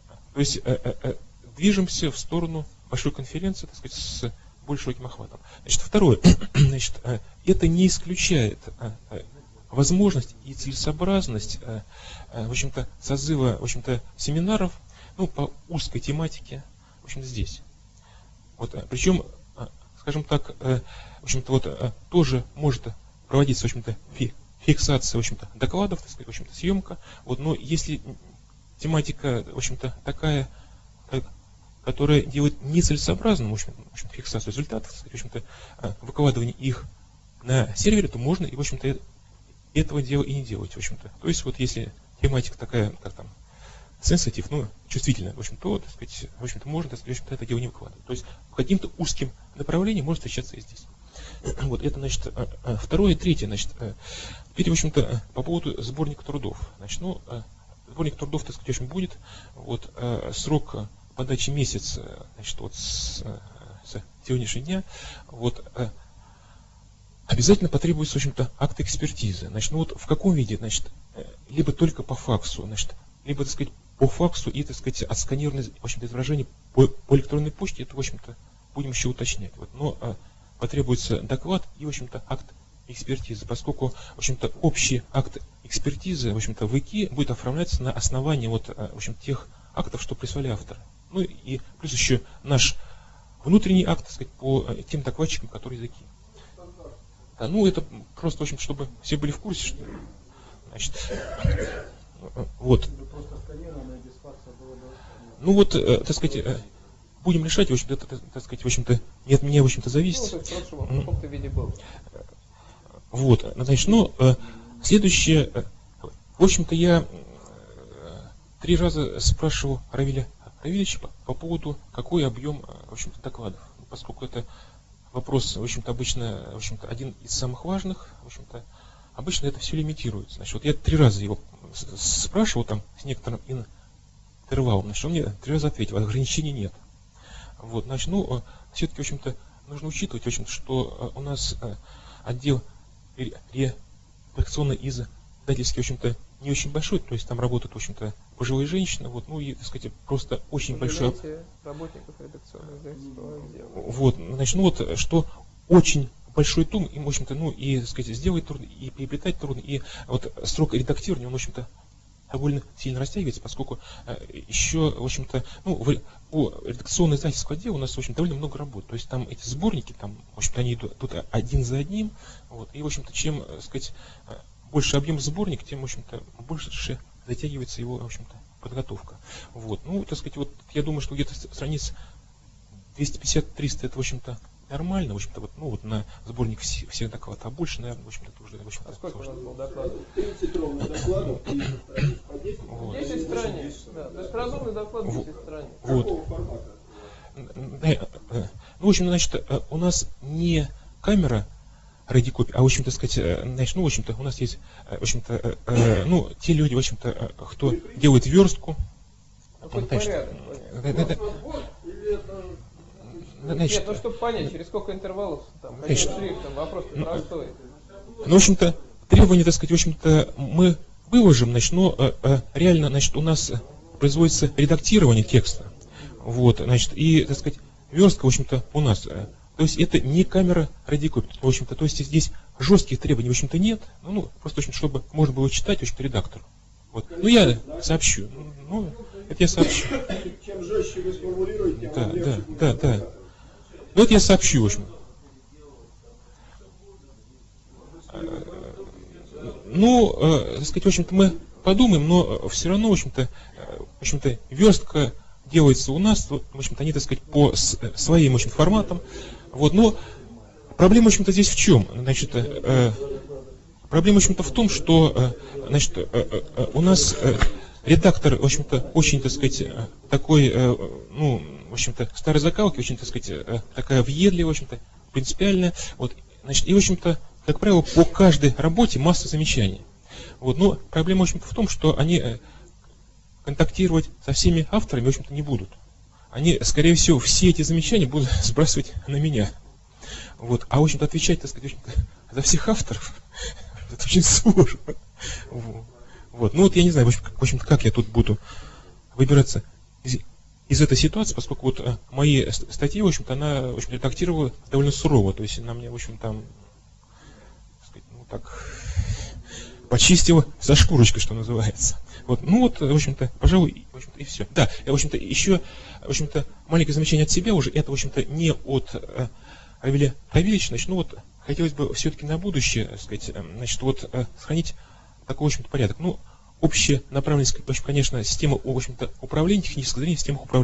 движемся в сторону большой конференции, так сказать, с более широким охватом. Значит, второе, значит, это не исключает возможность и целесообразность, в общем-то, созыва, в общем-то, семинаров, ну, по узкой тематике, в общем-то, здесь. Вот, причем, скажем так, в общем-то, вот, тоже может проводиться, в общем-то, фиксация, в общем-то, докладов, так сказать, в общем-то, съемка. Вот, но если тематика, в общем-то, такая, которая делает нецелесообразную, в общем, фиксацию результатов, в общем-то, выкладывание их на сервере, то можно и, в общем-то, этого дела и не делать, в общем-то. То есть, вот если тематика такая, как там, sensitive, ну, чувствительная, в общем, то, так сказать, в общем-то, можно, так сказать, это дело не выкладывать. То есть, по каким-то узким направлениям может встречаться и здесь. Вот, это, значит, второе. Третье, значит, теперь, в общем-то, по поводу сборника трудов. Значит, ну, сборник трудов, так сказать, в общем, будет, вот, срок подачи месяц, значит, вот, с сегодняшнего дня, вот, обязательно потребуется, в общем-то, акт экспертизы. Значит, ну, вот, в каком виде, значит, либо только по факсу, значит, либо, так сказать, по факсу и, так сказать, отсканированное, в общем-то, изображение по электронной почте, это, в общем-то, будем еще уточнять. Вот. Но потребуется доклад и, в общем-то, акт экспертизы, поскольку, в общем-то, общий акт экспертизы, в общем-то, в ИКИ будет оформляться на основании, вот, в общем, тех актов, что прислали авторы. Ну, и плюс еще наш внутренний акт, так сказать, по тем докладчикам, которые из ИКИ. Да, ну, это просто, в общем, чтобы все были в курсе, что, значит, вот. Ну вот, так сказать, будем решать, в общем-то, это, так сказать, в общем-то, не от меня, в общем-то, зависит. Ну, то есть, в каком-то виде был. Вот, значит, ну, следующее, в общем-то, я 3 раза спрашивал Равиля Равильевича по поводу, какой объем, в общем-то, докладов, поскольку это вопрос, в общем-то, обычно, в общем-то, один из самых важных, в общем-то, обычно это все лимитируется. Значит, вот я 3 раза его спрашивал там с некоторым интервалом, значит, он мне 3 раза ответил, ограничений нет. Вот, значит, ну, все-таки, в общем-то, нужно учитывать, в общем-то, что у нас отдел редакционный издательский, в общем-то, не очень большой, то есть там работают, в общем-то, пожилые женщины, вот, ну и, так сказать, просто очень большой... работников редакционного издательского отдела. Вот, значит, ну вот, что очень большой том, им, в общем-то, ну и, так сказать, сделать трудно, и переплетать трудно, и вот срок редактирования, он, в общем-то, довольно сильно растягивается, поскольку еще, в общем-то, ну, по редакционному издательскому отделу у нас, в общем, довольно много работ. То есть там эти сборники, там, в общем-то, они идут тут один за одним. Вот, и, в общем-то, чем, так сказать, больше объем сборника, тем, в общем-то, больше затягивается его, в общем-то, подготовка. Вот, ну, так сказать, вот я думаю, что где-то страниц 250-300 это, в общем-то, нормально, в общем-то, вот, ну, вот на сборник всех докладов, а больше, наверное, в общем-то, это уже, в общем-то, а сколько сложно. у нас был докладов? 30 ровно докладов и страниц по 10. Вот. 10 страниц, да, то есть разумный доклад 10 страниц. Вот. Какого формата? Ну, в общем, значит, у нас не камера радикопии, а, в общем-то, сказать, значит, ну, в общем-то, у нас есть, в общем-то, ну, те люди, в общем-то, кто делает верстку. Какой порядок, понятно. Значит, нет, ну чтобы понять, через сколько интервалов, там, каким шрифтом, вопрос-то простой. Ну, в общем-то, требования, так сказать, в общем-то, мы выложим, значит, но реально, значит, у нас производится редактирование текста. Вот, значит, и, так сказать, верстка, в общем-то, у нас. То есть это не камера радикопии, в общем-то, то есть здесь жестких требований, в общем-то, нет. Ну, просто, в общем, чтобы можно было читать, в общем-то, редактору. Вот. Ну, я сообщу. Ну, это я сообщу. Чем жестче вы сформулируете, тем легче будет. Да. Ну, это я сообщу, в общем. Ну, так сказать, в общем-то, мы подумаем, но все равно, в общем-то, верстка делается у нас, в общем-то, они, так сказать, по своим, в общем, форматам. Вот, но проблема, в общем-то, здесь в чем? Значит, проблема, в общем-то, в том, что, значит, у нас редактор, в общем-то, очень, так сказать, такой, ну, в общем-то, старой закалки, очень, так сказать, такая въедливая, в общем-то, принципиальная. Вот, значит, и, в общем-то, как правило, по каждой работе масса замечаний. Вот, но проблема, в общем-то, в том, что они контактировать со всеми авторами, в общем-то, не будут. Они, скорее всего, все эти замечания будут сбрасывать на меня. Вот, а, в общем-то, отвечать, так сказать, в общем-то, за всех авторов, это очень сложно. Вот, ну вот я не знаю, в общем-то, как я тут буду выбираться из этой ситуации, поскольку вот мои статьи, в общем-то, она, в общем-то, редактировала довольно сурово, то есть она мне, в общем, там, так сказать, ну так, почистила за шкурочкой, что называется. Вот, ну вот, в общем-то, пожалуй, в общем-то, и все. Да, в общем-то, еще, в общем-то, маленькое замечание от себя уже, это, в общем-то, не от Равиля Равильевича, значит, ну вот, хотелось бы все-таки на будущее, так сказать, значит, вот, сохранить такой, в общем-то, порядок. Ну, общая направленность, конечно, система, в общем-то, управления, техническое зрение, система управления. Тут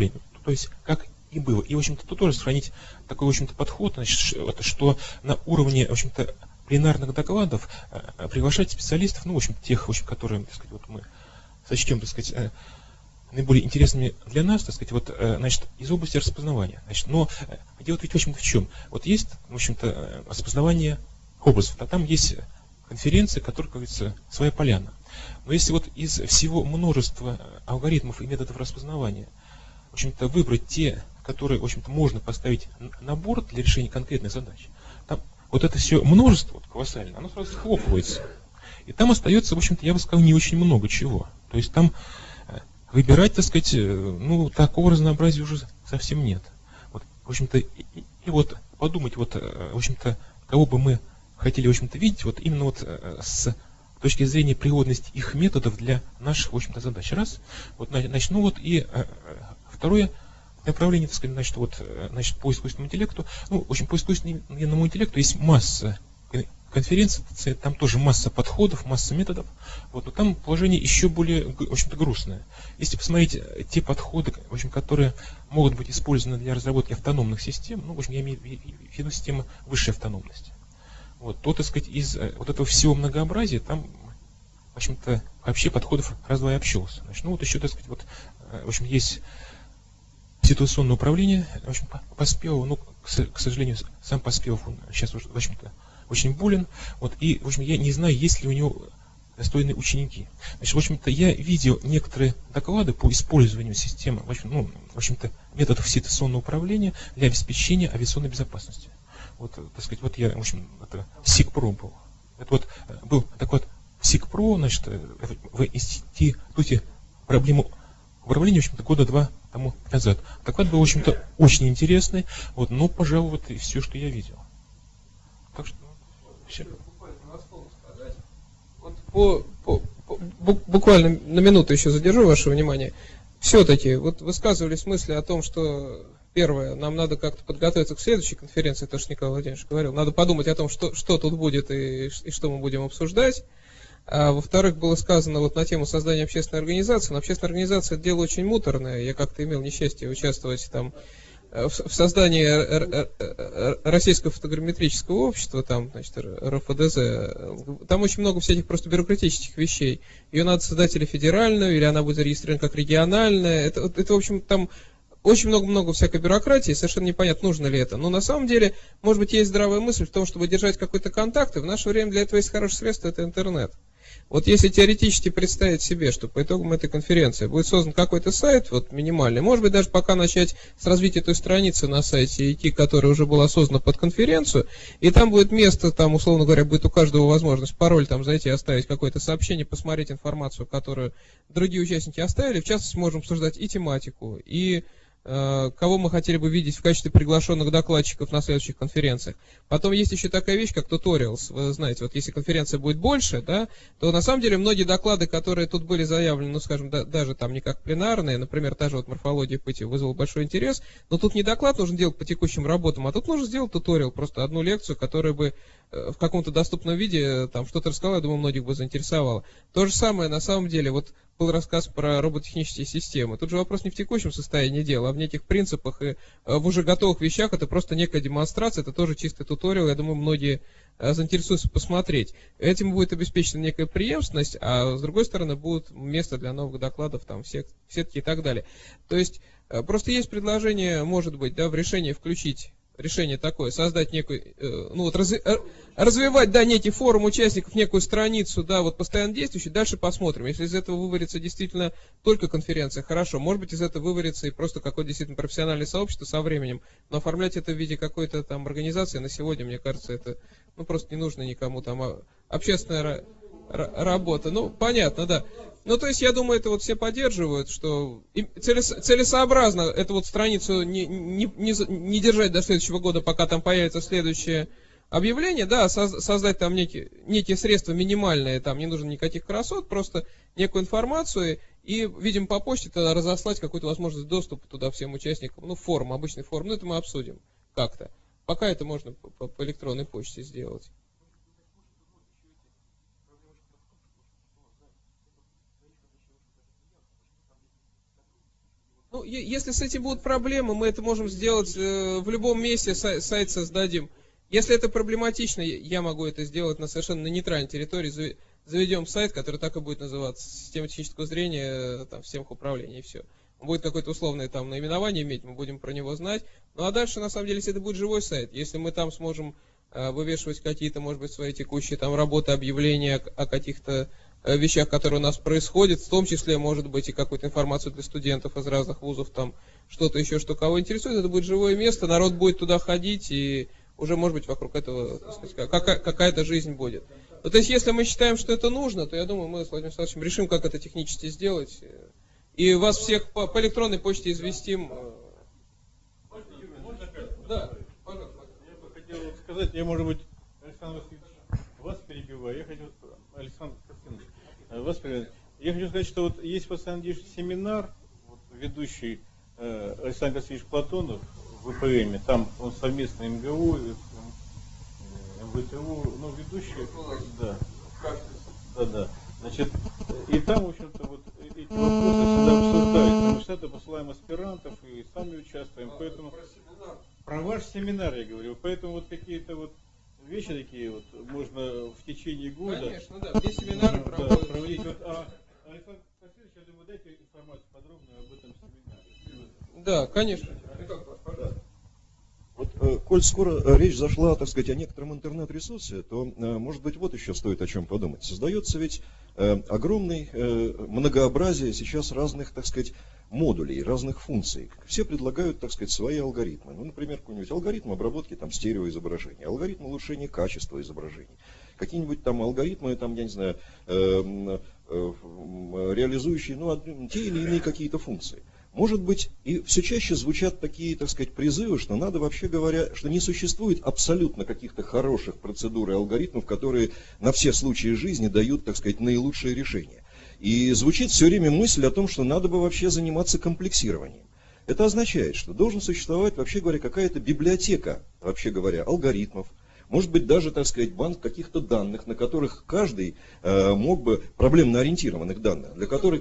то есть как и было. И, в общем-то, тут тоже сохранить такой, в общем-то, подход, значит, что на уровне, в общем-то, пленарных докладов приглашать специалистов, ну, в общем, тех, в общем, которые, так сказать, вот мы сочтем, так сказать, наиболее интересными для нас, так сказать, вот, значит, из области распознавания. Значит, но дело ведь, в общем-то, в чем? Вот есть, в общем-то, распознавание образов, а там есть конференции, которые, как говорится, своя поляна. Но если вот из всего множества алгоритмов и методов распознавания, в общем-то, выбрать те, которые, в общем-то, можно поставить на борт для решения конкретной задачи, там вот это все множество вот, колоссальное, оно сразу схлопывается. И там остается, в общем-то, я бы сказал, не очень много чего. То есть там выбирать, так сказать, ну, такого разнообразия уже совсем нет. Вот, в общем-то, и вот подумать, вот, в общем-то, кого бы мы хотели, в общем-то, видеть, вот именно вот с точки зрения пригодности их методов для наших, в общем-то, задач. Раз. Вот, начну вот и второе направление, так сказать, значит, вот, значит, по искусственному интеллекту. Ну, в общем, по искусственному интеллекту есть масса конференций, там тоже масса подходов, масса методов. Вот, но там положение еще более, в общем-то, грустное. Если посмотреть те подходы, в общем, которые могут быть использованы для разработки автономных систем, ну, в общем, я имею в виду системы высшей автономности. Вот, то, так сказать, из вот этого всего многообразия там, в общем-то, вообще подходов раз-два и общался. Значит, ну, вот еще, так сказать, вот, в общем, есть ситуационное управление, в общем, Поспелов, ну, к сожалению, сам Поспелов, он сейчас, в общем-то, очень болен, вот, и, в общем, я не знаю, есть ли у него достойные ученики. Значит, в общем-то, я видел некоторые доклады по использованию системы, ну, в общем-то, методов ситуационного управления для обеспечения авиационной безопасности. Вот, так сказать, вот я, в общем, это СИКПРО был. Это вот был доклад СИКПРО, значит, в институте проблемы управления, в общем-то, года 2 тому назад. Доклад был, в общем-то, очень интересный, вот, но, пожалуй, вот и все, что я видел. Так что, все. Вот буквально на минуту еще задержу ваше внимание. Все-таки, вот высказывались мысли о том, что, первое, нам надо как-то подготовиться к следующей конференции, то, что Николай Владимирович говорил. Надо подумать о том, что тут будет и что мы будем обсуждать. А во-вторых, было сказано вот на тему создания общественной организации. Но общественная организация – это дело очень муторное. Я как-то имел несчастье участвовать там в создании Российского фотограмметрического общества, там, значит, РФДЗ. Там очень много всяких просто бюрократических вещей. Ее надо создать или федеральную, или она будет зарегистрирована как региональная. Это в общем, там очень много всякой бюрократии, совершенно непонятно, нужно ли это. Но на самом деле, может быть, есть здравая мысль в том, чтобы держать какой-то контакт, и в наше время для этого есть хорошее средство – это интернет. Вот если теоретически представить себе, что по итогам этой конференции будет создан какой-то сайт, вот минимальный, может быть, даже пока начать с развития той страницы на сайте IT, которая уже была создана под конференцию, и там будет место, там, условно говоря, будет у каждого возможность пароль там зайти, оставить какое-то сообщение, посмотреть информацию, которую другие участники оставили. В частности, можем обсуждать и тематику, и кого мы хотели бы видеть в качестве приглашенных докладчиков на следующих конференциях. Потом есть еще такая вещь, как tutorials. Вы знаете, вот если конференция будет больше, да, то на самом деле многие доклады, которые тут были заявлены, ну, скажем, даже там не как пленарные, например, та же вот морфология пыти вызвала большой интерес, но тут не доклад нужно делать по текущим работам, а тут нужно сделать туториал, просто одну лекцию, которая бы в каком-то доступном виде там что-то рассказала, я думаю, многих бы заинтересовало. То же самое, на самом деле, вот был рассказ про робототехнические системы. Тут же вопрос не в текущем состоянии дела, а в неких принципах и в уже готовых вещах. Это просто некая демонстрация, это тоже чистый туториал. Я думаю, многие заинтересуются посмотреть. Этим будет обеспечена некая преемственность, а с другой стороны будет место для новых докладов, там, сетки и так далее. То есть просто есть предложение, может быть, да, в решении включить решение такое, создать некую, ну вот развивать, да, некий форум участников, некую страницу, да, вот постоянно действующую, дальше посмотрим. Если из этого выварится действительно только конференция, хорошо, может быть, из этого выварится и просто какое-то действительно профессиональное сообщество со временем, но оформлять это в виде какой-то там организации на сегодня, мне кажется, это, ну, просто не нужно никому там общественная работа. Ну, понятно, да. Ну, то есть, я думаю, это вот все поддерживают, что целесообразно эту вот страницу не держать до следующего года, пока там появится следующее объявление, да, создать там некие средства минимальные, там не нужно никаких красот, просто некую информацию, и, видимо, по почте тогда разослать какую-то возможность доступа туда всем участникам, ну, форум, обычный форум, ну, это мы обсудим как-то. Пока это можно по электронной почте сделать. Ну, если с этим будут проблемы, мы это можем сделать в любом месте, сайт создадим. Если это проблематично, я могу это сделать на совершенно нейтральной территории. Заведем сайт, который так и будет называться: система технического зрения там, в системах управления, и все. Он будет какое-то условное там наименование иметь, мы будем про него знать. Ну а дальше, на самом деле, если это будет живой сайт, если мы там сможем вывешивать какие-то, может быть, свои текущие там работы, объявления о каких-то вещах, которые у нас происходят, в том числе, может быть, и какую-то информацию для студентов из разных вузов, там что-то еще, что кого интересует, это будет живое место, народ будет туда ходить, и уже, может быть, вокруг этого, так сказать, какая-то жизнь будет. Ну, то есть, если мы считаем, что это нужно, то я думаю, мы с Владимиром Владимировичем решим, как это технически сделать, и вас всех по электронной почте известим. Да, пожалуйста. Я бы хотел сказать, я, может быть, Александр Васильевич, вас перебиваю. Я хочу, Александр Константинович, вас перебиваю. Я хочу сказать, что вот есть постоянно семинар, вот, ведущий Александр Васильевич Платонов в ВПМ, там он совместно МГУ, МВТУ, ну, ведущий, да. Значит, и там, в общем-то, вот эти вопросы всегда обсуждаются. Мы всегда посылаем аспирантов и сами участвуем, поэтому... Про ваш семинар я говорю, поэтому вот какие-то вот вещи такие вот можно в течение года... Конечно, да, где семинары проводить. Вот, Александр Васильевич, я думаю, дайте информацию подробную об этом семинаре. Да, конечно. Вот, коль скоро речь зашла, так сказать, о некотором интернет-ресурсе, то, может быть, вот еще стоит о чем подумать. Создается ведь огромное многообразие сейчас разных, так сказать, модулей, разных функций. Все предлагают, так сказать, свои алгоритмы. Ну, например, какой-нибудь алгоритм обработки там стереоизображения, алгоритм улучшения качества изображений, какие-нибудь там алгоритмы, там, я не знаю, реализующие, ну, те или иные какие-то функции. Может быть, и все чаще звучат такие, так сказать, призывы, что надо, вообще говоря, что не существует абсолютно каких-то хороших процедур и алгоритмов, которые на все случаи жизни дают, так сказать, наилучшие решения. И звучит все время мысль о том, что надо бы вообще заниматься комплексированием. Это означает, что должен существовать, вообще говоря, какая-то библиотека, вообще говоря, алгоритмов, может быть, даже, так сказать, банк каких-то данных, на которых каждый мог бы, проблемно-ориентированных данных, для которых...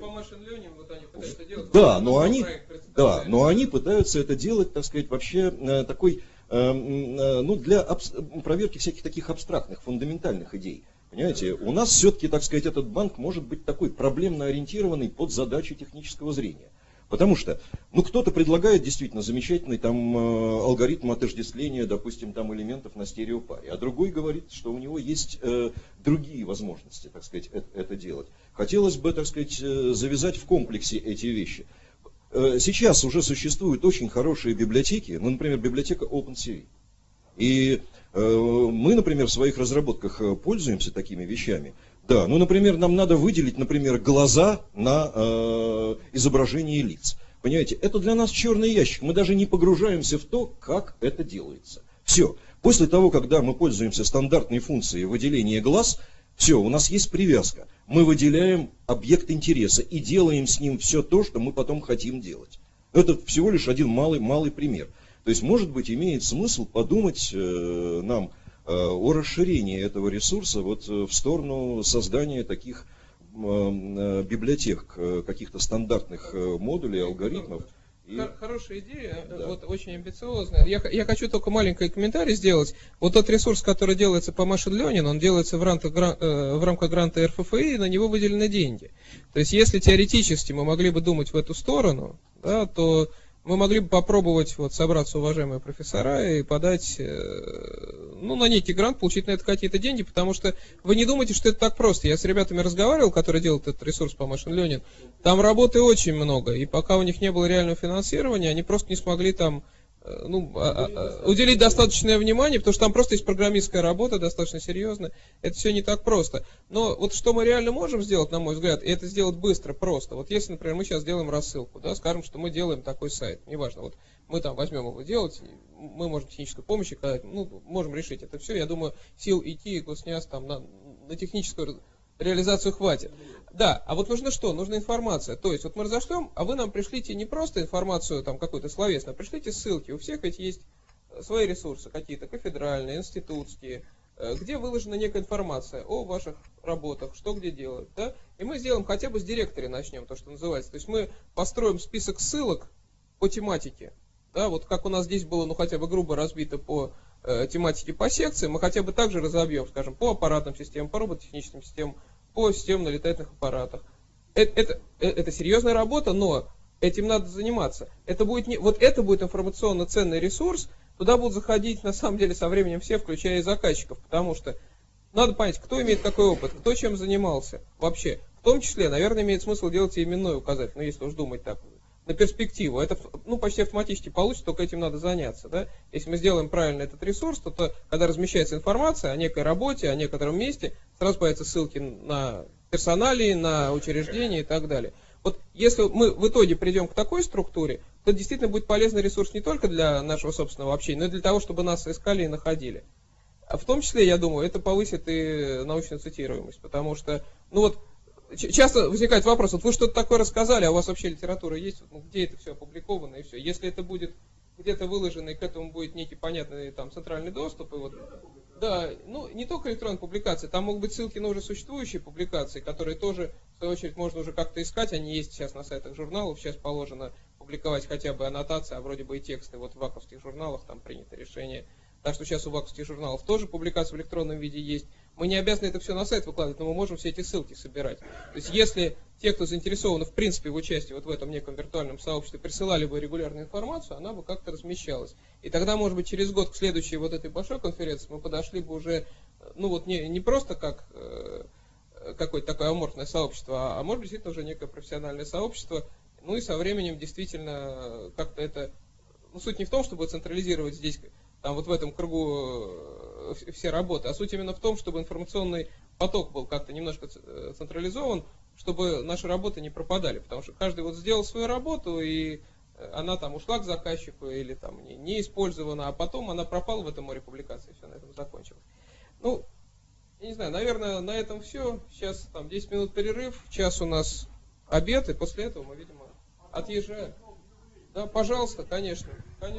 Да, но они пытаются это делать, так сказать, вообще такой, ну, для проверки всяких таких абстрактных, фундаментальных идей. Понимаете, у нас все-таки, так сказать, этот банк может быть такой проблемно ориентированный под задачи технического зрения. Потому что, ну, кто-то предлагает действительно замечательный там алгоритм отождествления, допустим, там элементов на стереопаре, а другой говорит, что у него есть другие возможности, так сказать, это делать. Хотелось бы, так сказать, завязать в комплексе эти вещи. Сейчас уже существуют очень хорошие библиотеки, ну, например, библиотека OpenCV. И мы, например, в своих разработках пользуемся такими вещами. Да, ну, например, нам надо выделить, например, глаза на изображении лиц. Понимаете, это для нас черный ящик. Мы даже не погружаемся в то, как это делается. Все. После того, когда мы пользуемся стандартной функцией выделения глаз, все, у нас есть привязка. Мы выделяем объект интереса и делаем с ним все то, что мы потом хотим делать. Это всего лишь один малый пример. То есть, может быть, имеет смысл подумать нам о расширении этого ресурса вот в сторону создания таких библиотек, каких-то стандартных модулей, алгоритмов. Хорошая идея, да. Вот очень амбициозная. Я хочу только маленький комментарий сделать. Вот тот ресурс, который делается по Machine Learning, он делается в рамках гранта РФФИ, и на него выделены деньги. То есть, если теоретически мы могли бы думать в эту сторону, да, то мы могли бы попробовать вот собраться, уважаемые профессора, и подать, ну, на некий грант, получить на это какие-то деньги, потому что вы не думайте, что это так просто. Я с ребятами разговаривал, которые делают этот ресурс по Machine Learning, там работы очень много, и пока у них не было реального финансирования, они просто не смогли там, ну, уделить достаточное внимание, потому что там просто есть программистская работа, достаточно серьезная, это все не так просто. Но вот что мы реально можем сделать, на мой взгляд, и это сделать быстро, просто. Вот если, например, мы сейчас делаем рассылку, да, скажем, что мы делаем такой сайт, неважно, вот мы там возьмем его делать, мы можем техническую помощь оказать, ну, можем решить это все, я думаю, сил идти и Госнязь там на техническую реализацию хватит. Да, а вот нужно что? Нужна информация. То есть, вот мы разошлем, а вы нам пришлите не просто информацию там какую-то словесную, а пришлите ссылки. У всех ведь есть свои ресурсы какие-то, кафедральные, институтские, где выложена некая информация о ваших работах, что где делать, да? И мы сделаем хотя бы с директории начнем, то, что называется. То есть мы построим список ссылок по тематике. Да, вот как у нас здесь было, ну хотя бы грубо разбито по тематике по секции, мы хотя бы также разобьем, скажем, по аппаратным системам, по робототехническим системам, по системам на летательных аппаратах. Это серьезная работа, но этим надо заниматься. Это будет информационно ценный ресурс, туда будут заходить на самом деле со временем все, включая и заказчиков, потому что надо понять, кто имеет какой опыт, кто чем занимался вообще. В том числе, наверное, имеет смысл делать и именной указатель, ну если уж думать так, на перспективу. Это почти автоматически получится, только этим надо заняться. Да? Если мы сделаем правильно этот ресурс, то когда размещается информация о некой работе, о некотором месте, сразу появятся ссылки на персоналии, на учреждения и так далее. Вот если мы в итоге придем к такой структуре, то действительно будет полезный ресурс не только для нашего собственного общения, но и для того, чтобы нас искали и находили. А в том числе, я думаю, это повысит и научную цитируемость, потому что, часто возникает вопрос, вот вы что-то такое рассказали, а у вас вообще литература есть, где это все опубликовано и все. Если это будет где-то выложено, и к этому будет некий понятный там центральный доступ, и да, не только электронные публикации, там могут быть ссылки на уже существующие публикации, которые тоже, в свою очередь, можно уже как-то искать, они есть сейчас на сайтах журналов, сейчас положено публиковать хотя бы аннотации, а вроде бы и тексты, в ваковских журналах там принято решение. Так что сейчас у ваковских журналов тоже публикации в электронном виде есть. Мы не обязаны это все на сайт выкладывать, но мы можем все эти ссылки собирать. То есть если те, кто заинтересованы в принципе в участии в этом неком виртуальном сообществе, присылали бы регулярную информацию, она бы как-то размещалась. И тогда, может быть, через год к следующей этой большой конференции мы подошли бы уже, не просто как какое-то такое аморфное сообщество, а может быть, действительно уже некое профессиональное сообщество. И со временем действительно как-то это... суть не в том, чтобы централизировать здесь... там в этом кругу все работы, а суть именно в том, чтобы информационный поток был как-то немножко централизован, чтобы наши работы не пропадали, потому что каждый сделал свою работу, и она там ушла к заказчику или там не использована, а потом она пропала в этом море публикаций, все на этом закончилось. Я не знаю, наверное, на этом все. Сейчас 10 минут перерыв, час у нас обед, и после этого мы, видимо, отъезжаем. Да, пожалуйста, конечно.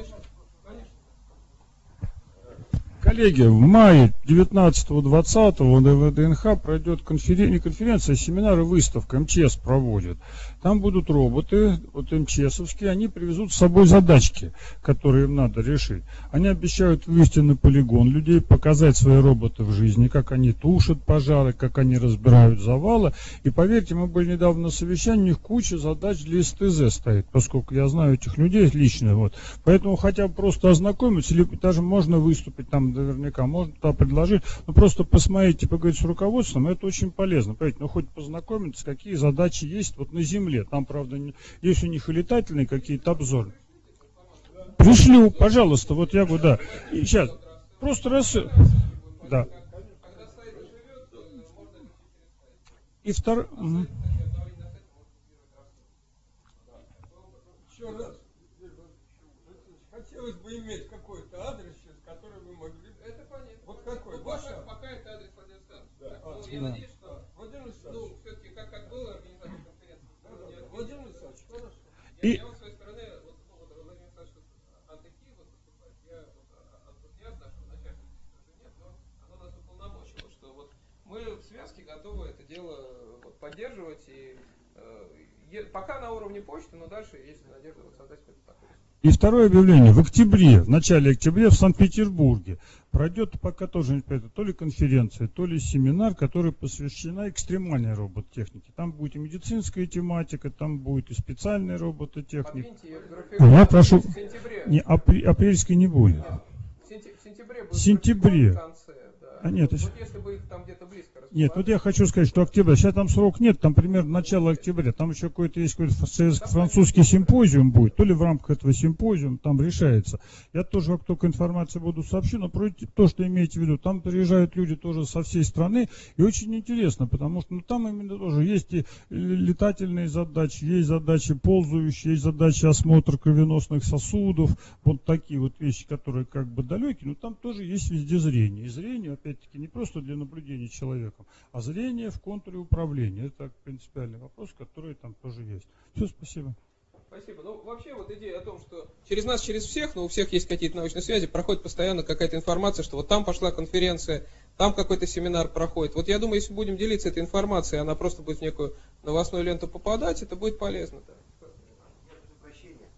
Коллеги, в мае 19-20 на ВДНХ пройдет не конференция, а семинар и выставка. МЧС проводит. Там будут роботы, МЧСовские, они привезут с собой задачки, которые им надо решить. Они обещают вывести на полигон людей, показать свои роботы в жизни, как они тушат пожары, как они разбирают завалы. И поверьте, мы были недавно на совещании, у них куча задач для СТЗ стоит, поскольку я знаю этих людей лично. Поэтому хотя бы просто ознакомиться, или даже можно выступить там наверняка, можно туда предложить, просто посмотрите, поговорить с руководством, это очень полезно. Понимаете, хоть познакомиться, какие задачи есть на Земле. Там, правда, есть у них и летательные какие-то обзоры. Пришлю, пожалуйста, я бы, да. И сейчас, просто да. И второй... Еще раз, хотелось бы иметь какой-то адрес, который вы могли... Это понятно. Вот какой? Пока это адрес радиостанции. Да. Я надеюсь, что... Владимир Александрович. Все-таки как было организация конференции. Владимир Александрович, хорошо. Я с своей стороны, Владимир Александрович от ИКИ выступает, я от нашего начальника нет, но оно нас уполномочило, что мы в связке готовы это дело поддерживать, и пока на уровне почты, но дальше есть надежда создать какой-то такой. И второе объявление. В начале октября в Санкт-Петербурге пройдет пока тоже не понятно, то ли конференция, то ли семинар, который посвящена экстремальной робототехнике. Там будет и медицинская тематика, там будет и специальная робототехника. Я прошу, апрельской не будет. В сентябре будет. В сентябре. В конце, да. Нет, если бы их там где-то близко расположить. Нет, я хочу сказать, что октября, сейчас там срок нет, там примерно начало октября, там еще есть какой-то советско-французский симпозиум будет, то ли в рамках этого симпозиума там решается. Я тоже, как только информацию буду сообщу, но про то, что имеете в виду, там приезжают люди тоже со всей страны, и очень интересно, потому что там именно тоже есть и летательные задачи, есть задачи ползающие, есть задачи осмотра кровеносных сосудов, такие вещи, которые как бы далекие, но там тоже есть везде зрение. И зрение, опять-таки, не просто для наблюдения человеком, а зрение в контуре управления. Это принципиальный вопрос, который там тоже есть. Все, спасибо. Спасибо. Вообще идея о том, что через нас, через всех, у всех есть какие-то научные связи, проходит постоянно какая-то информация, что там пошла конференция, там какой-то семинар проходит. Я думаю, если будем делиться этой информацией, она просто будет в некую новостную ленту попадать, это будет полезно. Да. Нет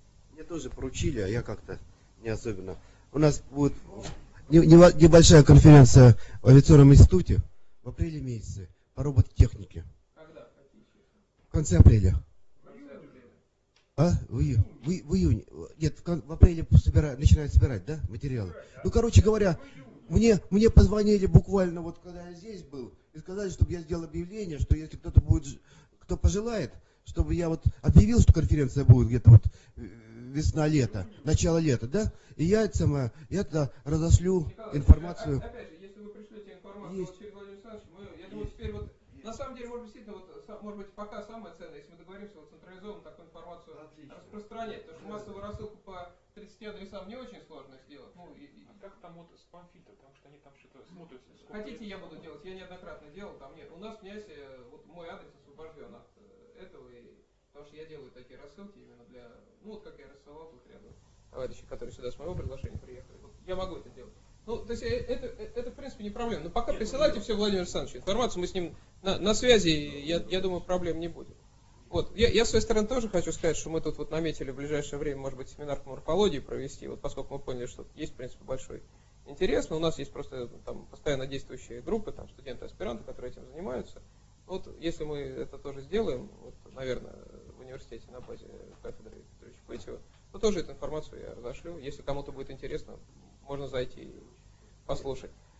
тоже поручили, а я как-то не особенно. У нас будет небольшая конференция в авиационном институте в апреле месяце по робототехнике. Когда? В конце апреля. А? В июне. Нет, в апреле начинают собирать, да, материалы. Ну, короче говоря, мне позвонили буквально вот когда я здесь был и сказали, чтобы я сделал объявление, что если кто пожелает, чтобы я вот объявил, что конференция будет где-то вот весна-лето, начало лета, да, и я тогда разошлю информацию. Опять же, если вы пришлете информацию вот через Владимир Александрович, я думаю, теперь вот, на самом деле, может быть, действительно, вот, может быть, пока самое ценное, если мы договоримся вот централизованно такую информацию распространять, потому что массовую рассылку по 30 адресам не очень сложно сделать. Ну, как там вот спам-фильтр, потому что они там что-то смотрят. Хотите, я буду делать, я неоднократно делал, там нет. У нас в НИАСе вот мой адрес освобожден от этого, потому что я делаю такие рассылки именно для, ну вот как я рассылал тут рядом товарищи, которые сюда с моего приглашения приехали. Вот, я могу это делать. Ну, то есть это в принципе не проблема. Но пока присылайте все Владимиру Александровичу информацию, мы с ним на связи, я думаю, проблем не будет. Вот, я с своей стороны тоже хочу сказать, что мы тут вот наметили в ближайшее время, может быть, семинар по морфологии провести, вот поскольку мы поняли, что есть, в принципе, большой интерес, но у нас есть просто там постоянно действующие группы, там студенты-аспиранты, которые этим занимаются. Вот если мы это тоже сделаем, вот, наверное, в университете на базе кафедры Петровича Пытьева, то тоже эту информацию я разошлю. Если кому-то будет интересно, можно зайти и послушать.